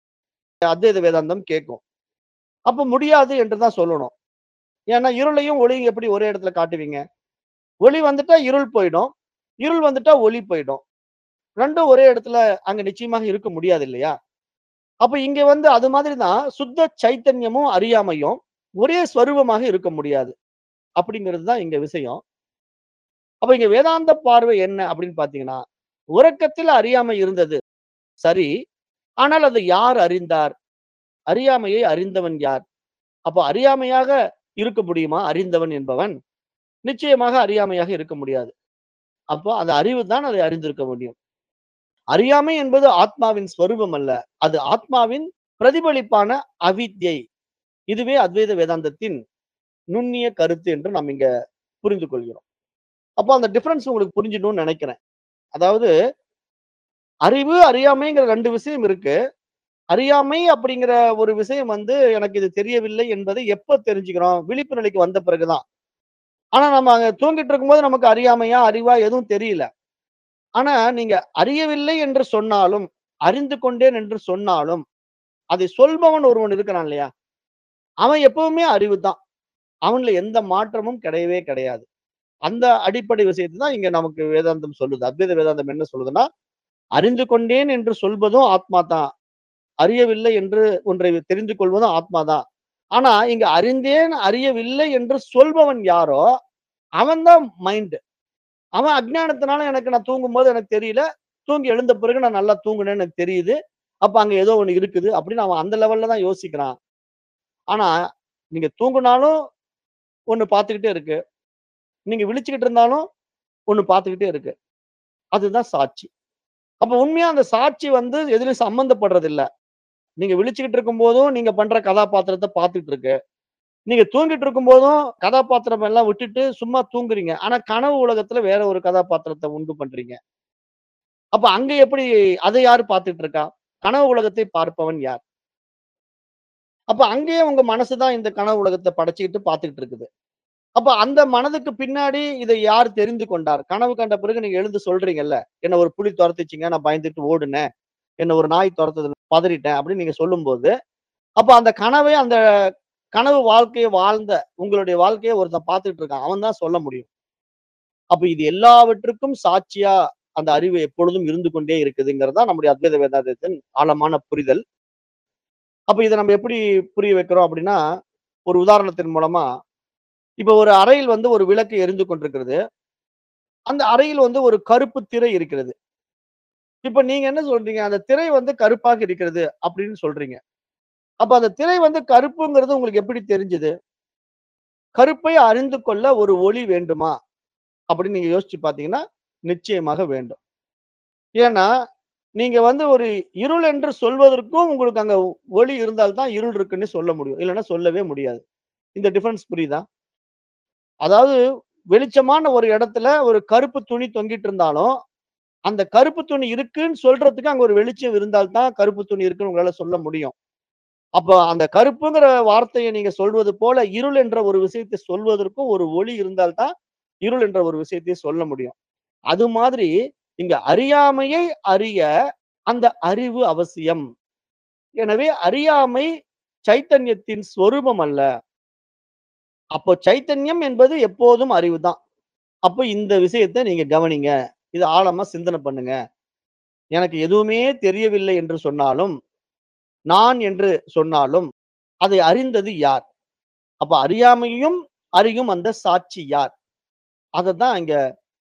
அத்வைத வேதாந்தம் கேட்கும். அப்ப முடியாது என்று தான் சொல்லணும். ஏன்னா இருளையும், ஒளியும் எப்படி ஒரே இடத்துல காட்டுவீங்க? ஒளி வந்துட்டா இருள் போயிடும். இருள் வந்துட்டா ஒளி போயிடும். இரண்டும் ஒரே இடத்துல அங்க நிச்சயமாக இருக்க முடியாது இல்லையா? அப்ப இங்க வந்து அது மாதிரி தான் சுத்த சைத்தன்யமும், அறியாமையும் ஒரே ஸ்வரூபமாக இருக்க முடியாது. அப்படிங்கிறது தான் இங்க விஷயம். அப்ப இங்க வேதாந்த பார்வை என்ன அப்படின்னு பார்த்தீங்கன்னா, உறக்கத்தில் அறியாமை இருந்தது. சரி. ஆனால் அதை யார் அறிந்தார்? அறியாமையை அறிந்தவன் யார்? அப்போ அறியாமையாக இருக்க முடியுமா? அறிந்தவன் என்பவன்? நிச்சயமாக அறியாமையாக இருக்க முடியாது. அப்போ அந்த அறிவு தான் அதை அறிந்திருக்க முடியும். அறியாமை என்பது ஆத்மாவின் ஸ்வரூபம் அல்ல. அது ஆத்மாவின் பிரதிபலிப்பான அவித்யை. இதுவே அத்வைத வேதாந்தத்தின் நுண்ணிய கருத்து என்று நாம் இங்க புரிந்து கொள்கிறோம். அப்போ அந்த டிஃபரன்ஸ் உங்களுக்கு புரிஞ்சிடும்னு நெனைக்கிறேன். அதாவது அறிவு, அறியாமைங்கிற இரண்டு விஷயம் இருக்கு. அறியாமை அப்படிங்கிற ஒரு விஷயம் வந்து எனக்கு இது தெரியவில்லை என்பதை எப்ப தெரிஞ்சுக்கிறோம்? விழிப்பு நிலைக்கு வந்த பிறகு தான். ஆனா நம்ம அங்க தூங்கிட்டு இருக்கும்போது நமக்கு அறியாமையா, அறிவா எதுவும் தெரியல. ஆனா நீங்க அறியவில்லை என்று சொன்னாலும், அறிந்து கொண்டேன் என்று சொன்னாலும், அதை சொல்பவன் ஒருவன் இருக்கிறான் இல்லையா? அவன் எப்பவுமே அறிவு தான். அவன்ல எந்த மாற்றமும் கிடையவே கிடையாது. அந்த அடிப்படை விஷயத்த தான் இங்க நமக்கு வேதாந்தம் சொல்லுது. அத்வைத வேதாந்தம் என்ன சொல்லுதுன்னா, அறிந்து கொண்டேன் என்று சொல்வதும் ஆத்மா தான். அறியவில்லை என்று ஒன்றை தெரிந்து கொள்வதும் ஆத்மா தான். ஆனா இங்க அறிந்தேன், அறியவில்லை என்று சொல்பவன் யாரோ, அவன் தான் மைண்ட். அவன் அஜ்ஞானத்தினால எனக்கு நான் தூங்கும்போது எனக்கு தெரியல. தூங்கி எழுந்த பிறகு நான் நல்லா தூங்குனேன்னு எனக்கு தெரியுது. அப்ப அங்க ஏதோ ஒண்ணு இருக்குது அப்படின்னு அவன் அந்த லெவல்ல தான் யோசிக்கிறான். ஆனா, நீங்க தூங்குனாலும் ஒண்ணு பார்த்துக்கிட்டே இருக்கு. நீங்க விழிச்சுக்கிட்டு இருந்தாலும் ஒண்ணு பார்த்துக்கிட்டே இருக்கு. அதுதான் சாட்சி. அப்ப உண்மையா அந்த சாட்சி வந்து எதிலும் சம்மந்தப்படுறதில்ல. நீங்க விழிச்சுக்கிட்டு இருக்கும்போதும் நீங்க பண்ற கதாபாத்திரத்த பார்த்துட்டு இருக்கு. நீங்க தூங்கிட்டு இருக்கும்போதும் கதாபாத்திரம் எல்லாம் விட்டுட்டு சும்மா தூங்குறீங்க. ஆனா கனவு உலகத்துல வேற ஒரு கதாபாத்திரத்த உண்டு பண்றீங்க. அப்ப அங்க எப்படி அதை யாரு பார்த்துட்டு இருக்கா? கனவு உலகத்தை பார்ப்பவன் யார்? அப்ப அங்கேயே உங்க மனசு தான் இந்த கனவு உலகத்த படைச்சுக்கிட்டு பார்த்துக்கிட்டு இருக்குது. அப்ப அந்த மனதுக்கு பின்னாடி இதை யார் தெரிந்து கொண்டார்? கனவு கண்ட பிறகு நீங்க எழுந்து சொல்றீங்கல்ல, "என்ன ஒரு புலி தொரத்துச்சுங்க, நான் பயந்துட்டு ஓடுனேன். என்ன ஒரு நாய் தொரத்துது, பதறிட்டேன்." அப்படின்னு நீங்க சொல்லும்போது, அப்ப அந்த கனவை அந்த கனவு வாழ்க்கைய வாழ்ந்த உங்களுடைய வாழ்க்கைய ஒருத்தன் பார்த்துட்டு இருக்கான். அவன் தான் சொல்ல முடியும். அப்ப இது எல்லாவற்றுக்கும் சாட்சியா அந்த அறிவு எப்பொழுதும் இருந்து கொண்டே இருக்குதுங்கிறது தான் நம்முடைய அத்வைத வேதாந்தத்தின் ஆழமான புரிதல். அப்ப இத நம்ம எப்படி புரிய வைக்கிறோம் அப்படின்னா, ஒரு உதாரணத்தின் மூலமா, இப்ப ஒரு அறையில் வந்து ஒரு விளக்கு எரிந்து கொண்டிருக்கிறது. அந்த அறையில் வந்து ஒரு கருப்பு திரை இருக்கிறது. இப்ப நீங்க என்ன சொல்றீங்க? அந்த திரை வந்து கருப்பாக இருக்கிறது அப்படின்னு சொல்றீங்க. அப்ப அந்த திரை வந்து கருப்புங்கிறது உங்களுக்கு எப்படி தெரிஞ்சது? கருப்பை அறிந்து கொள்ள ஒரு ஒளி வேண்டுமா? அப்படின்னு நீங்க யோசிச்சு பார்த்தீங்கன்னா, நிச்சயமாக வேண்டும். ஏன்னா, நீங்க வந்து ஒரு இருள் என்று சொல்வதற்கும் உங்களுக்கு அங்க ஒளி இருந்தால் தான் இருள் இருக்குன்னு சொல்ல முடியும். இல்லன்னா சொல்லவே முடியாது. இந்த டிஃபரன்ஸ் புரியுதா? அதாவது வெளிச்சமான ஒரு இடத்துல ஒரு கருப்பு துணி தொங்கிட்டு இருந்தாலும், அந்த கருப்பு துணி இருக்குன்னு சொல்றதுக்கு அங்க ஒரு வெளிச்சம் இருந்தால் தான் கருப்பு துணி இருக்குன்னு உங்களால சொல்ல முடியும். அப்ப அந்த கருப்புங்கிற வார்த்தைய நீங்க சொல்வது போல, இருள் என்ற ஒரு விஷயத்தை சொல்வதற்கும் ஒரு ஒளி இருந்தால் தான், இருள் என்ற ஒரு விஷயத்தை சொல்ல முடியும். அது மாதிரி இங்க அறியாமையை அறிய அந்த அறிவு அவசியம். எனவே அறியாமை சைத்தன்யத்தின் சொரூபம் அல்ல. அப்போ சைத்தன்யம் என்பது எப்போதும் அறிவுதான். அப்ப இந்த விஷயத்த நீங்க கவனிங்க. இத ஆழமா சிந்தனை பண்ணுங்க. எனக்கு எதுவுமே தெரியவில்லை என்று சொன்னாலும், நான் என்று சொன்னாலும், அதை அறிந்தது யார்? அப்ப அறியாமையும் அறியும் அந்த சாட்சி யார்? அதத்தான் இங்க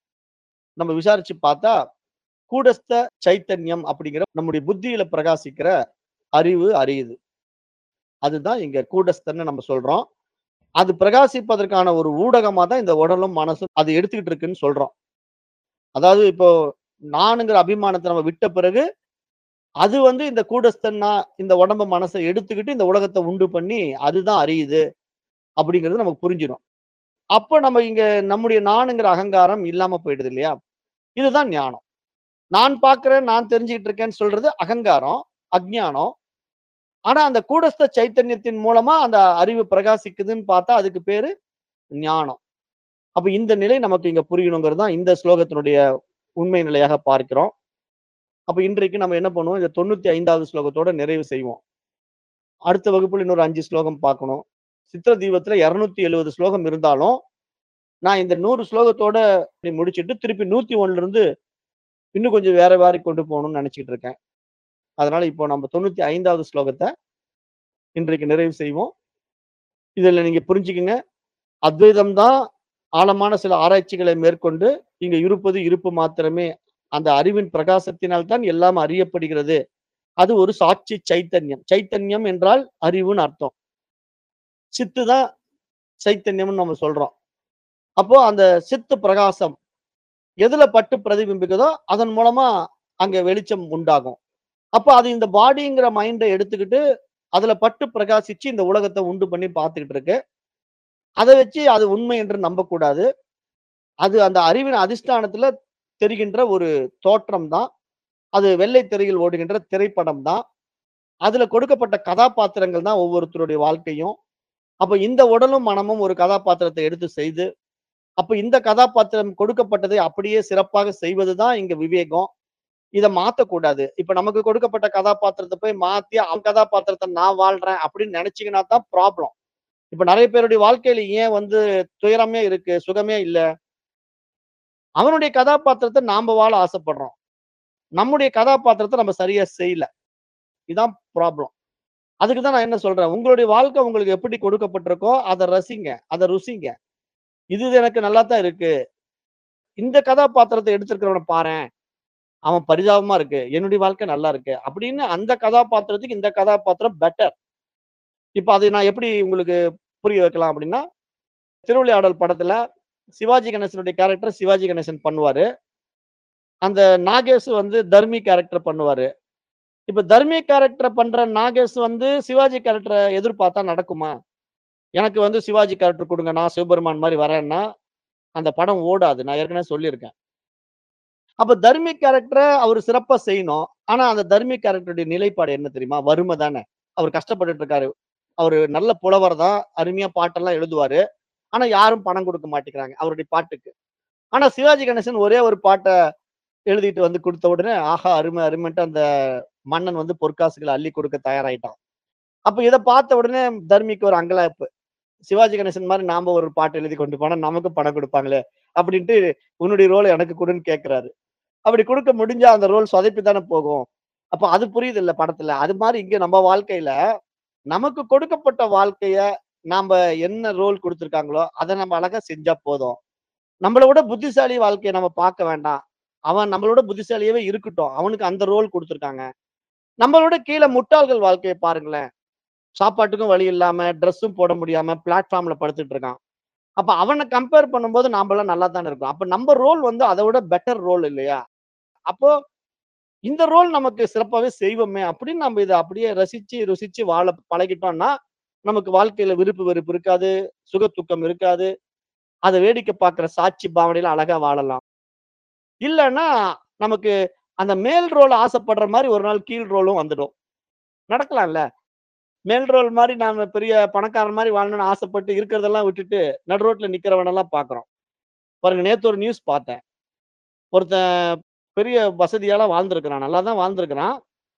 நம்ம விசாரிச்சு பார்த்தா, கூடஸ்த சைத்தன்யம் அப்படிங்கிற நம்முடைய புத்தியில பிரகாசிக்கிற அறிவு அறியுது. அதுதான் இங்க கூடஸ்தன்னு நம்ம சொல்றோம். அது பிரகாசிப்பதற்கான ஒரு ஊடகமா தான் இந்த உடலும், மனசும் அது எடுத்துக்கிட்டு இருக்குன்னு சொல்றோம். அதாவது இப்போ நானுங்கிற அபிமானத்த நம்ம விட்ட பிறகு, அது வந்து இந்த கூடஸ்தன்னா இந்த உடம்ப, மனச எடுத்துக்கிட்டு இந்த உலகத்த உண்டு பண்ணி, அதுதான் அறியுது அப்படிங்கிறது நமக்கு புரிஞ்சிரும். அப்ப நம்ம இங்க நம்முடைய நானுங்கிற அகங்காரம் இல்லாம போயிடுது இல்லையா? இதுதான் ஞானம். நான் பார்க்கிறேன், நான் தெரிஞ்சுகிட்டு இருக்கேன்னு சொல்றது அகங்காரம், அஞ்ஞானம். ஆனா அந்த கூடஸ்த சைத்தன்யத்தின் மூலமா அந்த அறிவு பிரகாசிக்குதுன்னு பார்த்தா, அதுக்கு பேரு ஞானம். அப்ப இந்த நிலை நமக்கு இங்க புரியணுங்கிறது தான் இந்த ஸ்லோகத்தினுடைய உண்மை நிலையாக பார்க்கிறோம். அப்ப இன்றைக்கு நம்ம என்ன பண்ணுவோம்? இந்த தொண்ணூற்றி ஐந்தாவது ஸ்லோகத்தோட நிறைவு செய்வோம். அடுத்த வகுப்புல இன்னொரு ஐந்து ஸ்லோகம் பார்க்கணும். சித்திர தீபத்துல இருநூற்றி எழுபது ஸ்லோகம் இருந்தாலும், நான் இந்த நூறு ஸ்லோகத்தோட முடிச்சுட்டு, திருப்பி நூற்றி ஒன்று இருந்து இன்னும் கொஞ்சம் வேற மாரி கொண்டு போணும்னு நெனச்சுக்கிட்டு இருக்கேன். அதனால இப்போ நம்ம தொண்ணூற்றி ஐந்தாவது ஸ்லோகத்த இன்றைக்கு நிறைவு செய்வோம். இதுல நீங்க புரிஞ்சுக்கங்க. அத்வைதம் தான் ஆழமான சில ஆராய்ச்சிகளை மேற்கொண்டு, இங்க இருப்பது இருப்பு மாத்திரமே. அந்த அறிவின் பிரகாசத்தினால் தான் எல்லாம் அறியப்படுகிறது. அது ஒரு சாட்சி சைத்தன்யம். சைத்தன்யம் என்றால் அறிவுன்னு அர்த்தம். சித்து தான் சைத்தன்யம்னு நம்ம சொல்றோம். அப்போ அந்த சித்து பிரகாசம் எதுல பட்டு பிரதிபிம்பிக்குதோ, அதன் மூலமா அங்க வெளிச்சம் உண்டாகும். அப்ப அது இந்த பாடிங்கிற மைண்ட எடுத்துக்கிட்டு, அதுல பட்டு பிரகாசிச்சு இந்த உலகத்த உண்டு பண்ணி பார்த்துக்கிட்டு இருக்கு. அத வச்சு அது உண்மை என்று நம்பக்கூடாது. அது அந்த அறிவின் அதிஷ்டானத்துல தெரிகின்ற ஒரு தோற்றம் தான். அது வெள்ளை திரையில் ஓடுகின்ற திரைப்படம் தான். அதுல கொடுக்கப்பட்ட கதாபாத்திரங்கள் தான் ஒவ்வொருத்தருடைய வாழ்க்கையும். அப்ப இந்த உடலும், மனமும் ஒரு கதாபாத்திரத்தை எடுத்து செய்து, அப்ப இந்த கதாபாத்திரம் கொடுக்கப்பட்டதை அப்படியே சிறப்பாக செய்வது தான் இங்க விவேகம். இத மாத்தக்கூடாது. இப்ப நமக்கு கொடுக்கப்பட்ட கதாபாத்திரத்த போய் மாத்தி, அவன் கதாபாத்திரத்த நான் வாழ்றேன் அப்படின்னு நெனச்சீங்கன்னா தான் ப்ராப்ளம். இப்ப நெறைய பேருடைய வாழ்க்கையில ஏன் வந்து துயரமே இருக்கு, சுகமே இல்ல? அவனுடைய கதாபாத்திரத்த நாம வாழ ஆசைப்படுறோம். நம்முடைய கதாபாத்திரத்த நம்ம சரியா செய்யல. இதான் ப்ராப்ளம். அதுக்கு தான் நான் என்ன சொல்றேன், உங்களுடைய வாழ்க்கை உங்களுக்கு எப்படி கொடுக்கப்பட்டிருக்கோ, அத ரசிங்க. அத ருசிங்க. இது எனக்கு நல்லா தான் இருக்கு. இந்த கதாபாத்திரத்த எடுத்திருக்கிறவன பாரேன். அவன் பரிதாபமா இருக்கு. என்னுடைய வாழ்க்கை நல்லா இருக்கு. அப்படின்னு அந்த கதாபாத்திரத்துக்கு இந்த கதாபாத்திரம் பெட்டர். இப்ப அதை நான் எப்படி உங்களுக்கு புரிய வைக்கலாம் அப்படின்னா, திருவிளையாடல் படத்துல சிவாஜி கணேசனுடைய கேரக்டர் சிவாஜி கணேசன் பண்ணுவாரு. அந்த நாகேஷ் வந்து தர்மி கேரக்டர் பண்ணுவாரு. இப்ப தர்மி கேரக்டர் பண்ற நாகேஷ் வந்து சிவாஜி கேரக்டர எதிர்பார்த்தா நடக்குமா? எனக்கு வந்து சிவாஜி கேரக்டர் குடுங்க. நான் சிவபெருமான் மாரி வரேன்னா, அந்த படம் ஓடாது. நான் ஏற்கனவே சொல்லியிருக்கேன். அப்ப தர்மி கேரக்டர அவரு சிறப்பா செய்யணும். ஆனா, அந்த தர்மி கேரக்டருடைய நிலைப்பாடு என்ன தெரியுமா? வறும தானே. அவரு கஷ்டப்பட்டுட்டு இருக்காரு. அவரு நல்ல புலவர் தான். அருமையா பாட்டெல்லாம் எழுதுவாரு. ஆனா, யாரும் பணம் குடுக்க மாட்டேங்கிறாங்க, அவருடைய பாட்டுக்கு. ஆனா, சிவாஜி கணேசன் ஒரே ஒரு பாட்ட எழுதிட்டு வந்து குடுத்த உடனே, ஆஹா! அருமை, அருமைன்ட்டு அந்த மன்னன் வந்து பொற்காசுகள அள்ளி குடுக்க தயாராயிட்டான். அப்ப இத பார்த்த உடனே தர்மிக்கு ஒரு அங்கலாய்ப்பு. சிவாஜி கணேசன் மாரி நாம ஒரு பாட்டு எழுதி கொண்டு போனா நமக்கும் பணம் குடுப்பாங்களே! அப்டின்ட்டு உன்னுடைய ரோல எனக்கு குடுன்னு கேட்கிறாரு. அப்படி குடுக்க முடிஞ்சா அந்த ரோல் சொதப்பி தானே போகும். அப்ப அது புரியுதுல்ல படத்துல. அது மாரி இங்க நம்ம வாழ்க்கையில, நமக்கு கொடுக்கப்பட்ட வாழ்க்கைய நாம என்ன ரோல் குடுத்துருக்காங்களோ, அத நம்ம அழகா செஞ்சா போதும். நம்மள விட புத்திசாலி வாழ்க்கைய நம்ம பார்க்க வேண்டாம். அவன் நம்மளோட புத்திசாலியாவே இருக்கட்டும். அவனுக்கு அந்த ரோல் குடுத்துருக்காங்க. நம்மளோட கீழ முட்டாள்கள் வாழ்க்கைய பாருங்களேன். சாப்பாட்டுக்கும் வழி இல்லாம, ட்ரெஸ்ஸும் போட முடியாம பிளாட்ஃபார்ம்ல படுத்துட்டு இருக்கான். அப்ப அவன கம்பேர் பண்ணும்போது நாமெல்லாம் நல்லா தானே இருக்கோம். அப்ப நம்ம ரோல் வந்து அத விட பெட்டர் ரோல் இல்லையா? அப்போ இந்த ரோல் நமக்கு சிறப்பாவே செய்வோமே அப்படின்னு நம்ம இத அப்படியே ரசிச்சு, ருசிச்சு வாழ பழகிட்டோம்னா, நமக்கு வாழ்க்கையில விருப்பு வெறுப்பு இருக்காது. சுக துக்கம் இருக்காது. அத வேடிக்கை பார்க்கிற சாட்சி பாவனையில அழகா வாழலாம். இல்லன்னா, நமக்கு அந்த மேல் ரோல் ஆசைப்படுற மாரி ஒரு நாள் கீழ் ரோலும் வந்துடும். நடக்கலாம்ல. மேல் ரோல் மாரி நாம பெரிய பணக்காரன் மாரி வாழணும்னு ஆசைப்பட்டு இருக்கிறதெல்லாம் விட்டுட்டு, நடு ரோட்ல நிக்கிறவனெல்லாம் பார்க்கிறோம். பாருங்க நேத்து ஒரு நியூஸ் பார்த்தேன். ஒருத்தன் பெரிய வசதியாலாம் வாழ்ந்திருக்கிறான். நல்லா தான் வாழ்ந்திருக்கிறான்.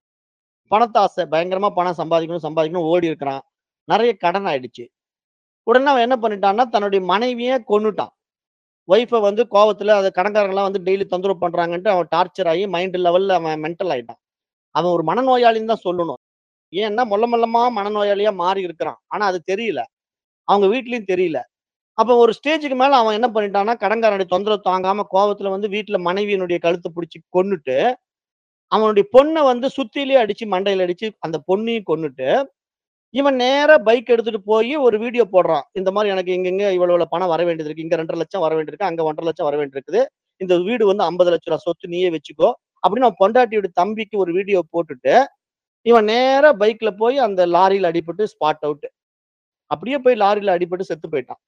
பணத்தாசை பயங்கரமா பணம் சம்பாதிக்கணும், சம்பாதிக்கணும் ஓடி இருக்கிறான். நெறைய கடன் ஆயிடுச்சு. உடனே அவன் என்ன பண்ணிட்டான்னா, தன்னுடைய மனைவிய கொன்னுட்டான். ஒய்ஃப வந்து கோவத்துல அந்த கடன்காரங்கலாம் வந்து டெய்லி தொந்தரவு பண்றாங்கன்ட்டு அவன் டார்ச்சர் ஆயி மைண்ட் லெவல்ல அவன் மென்டல் ஆயிட்டான். அவன் ஒரு மனநோயாளின்னு தான் சொல்லணும். ஏன்னா, மொள்ள மொல்லமா மனநோயாளியா மாறி இருக்கிறான். ஆனா அது தெரியல. அவங்க வீட்லயும் தெரியல. அப்ப ஒரு ஸ்டேஜ்க்கு மேல அவன் என்ன பண்ணிட்டான்னா, கடன்காரனுடைய தொந்தரவு தாங்காம கோவத்துல வந்து வீட்ல மனைவியினுடைய கழுத்த புடிச்சு கொன்னுட்டு, அவனுடைய பொண்ண வந்து சுத்தியிலயே அடிச்சு மண்டையில அடிச்சு அந்த பொண்ணையும் கொன்னுட்டு, இவன் நேரா பைக் எடுத்துட்டு போயி ஒரு வீடியோ போடுறான். இந்த மாரி எனக்கு இங்கங்க இவ்வளவு இவ்வளவு பணம் வர வேண்டியது இருக்கு. இங்க இரண்டரை லட்சம் வர வேண்டியிருக்கு. அங்க ஒன்றரை லட்சம் வர வேண்டியிருக்குது. இந்த வீடு வந்து ஐம்பது லட்சம் ரூபாய் சொத்து நீயே வச்சுக்கோ. அப்படின்னு அவன் பொண்டாட்டியோட தம்பிக்கு ஒரு வீடியோ போட்டுட்டு, இவன் நேரா பைக்ல போய் அந்த லாரியில அடிபட்டு ஸ்பாட் அவுட். அப்படியே போய் லாரியில அடிபட்டு செத்து போயிட்டான்.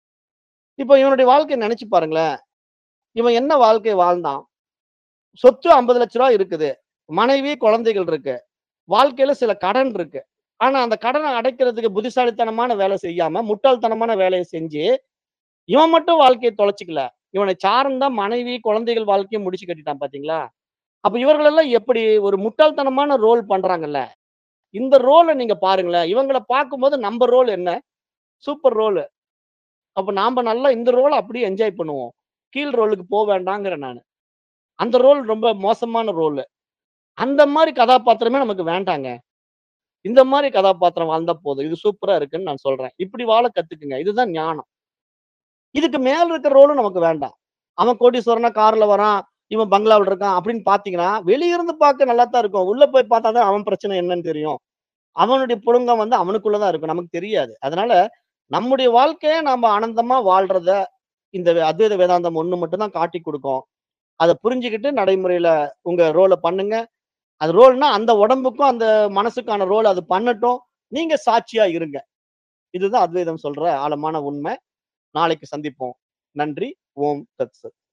இப்ப இவனுடைய வாழ்க்கைய நெனச்சு பாருங்களேன். இவன் என்ன வாழ்க்கை வாழ்ந்தான்? சொத்து ஐம்பது லட்சம் ரூபாய் இருக்குது. மனைவி, குழந்தைகள் இருக்கு. வாழ்க்கையில சில கடன் இருக்கு. ஆனா அந்த கடன அடைக்கிறதுக்கு புத்திசாலித்தனமான வேலை செய்யாம, முட்டாள்தனமான வேலைய செஞ்சு, இவன் மட்டும் வாழ்க்கைய தொலைச்சுக்கல. இவனை சார்ந்த மனைவி, குழந்தைகள் வாழ்க்கைய முடிச்சு கட்டிட்டான் பாத்தீங்களா? அப்ப இவர்களெல்லாம் எப்படி ஒரு முட்டாள்தனமான ரோல் பண்றாங்கல்ல. இந்த ரோல நீங்க பாருங்களேன். இவங்கள பார்க்கும்போது நம்ப ரோல் என்ன? Super role. அப்ப நாம நல்லா இந்த ரோல அப்படியே என்ஜாய் பண்ணுவோம். கீழ் ரோலுக்கு போ வேண்டாங்கிறேன் நானு. அந்த ரோல் ரொம்ப மோசமான ரோலு. அந்த மாரி கதாபாத்திரமே நமக்கு வேண்டாங்க. இந்த மாரி கதாபாத்திரம் வாழ்ந்தா போதும். இது சூப்பரா இருக்குன்னு நான் சொல்றேன். இப்படி வாழ கத்துக்குங்க. இதுதான் ஞானம். இதுக்கு மேல இருக்கிற ரோலும் நமக்கு வேண்டாம். அவன் கோடீஸ்வரனா கார்ல வரான், இவன் பங்களாவுல இருக்கான் அப்படின்னு பார்த்தீங்கன்னா, வெளிய இருந்து பார்க்க நல்லா தான் இருக்கும். உள்ள போய் பார்த்தா தான் அவன் பிரச்சனை என்னன்னு தெரியும். அவனுடைய புழுங்கம் வந்து அவனுக்குள்ள தான் இருக்கும். நமக்கு தெரியாது. அதனால நம்முடைய வாழ்க்கைய நாம ஆனந்தமா வாழ்றத இந்த அத்வைத வேதாந்தம் ஒண்ணு மட்டும் தான் காட்டிக் குடுக்கும். அத புரிஞ்சுகிட்டு நடைமுறையில உங்க ரோல பண்ணுங்க. அது ரோல்னா அந்த உடம்புக்கும், அந்த மனசுக்கான ரோல் அது பண்ணட்டும். நீங்க சாட்சியா இருங்க. இதுதான் அத்வைதம் சொல்ற ஆழமான உண்மை. நாளைக்கு சந்திப்போம். நன்றி. ஓம் தத் சத்.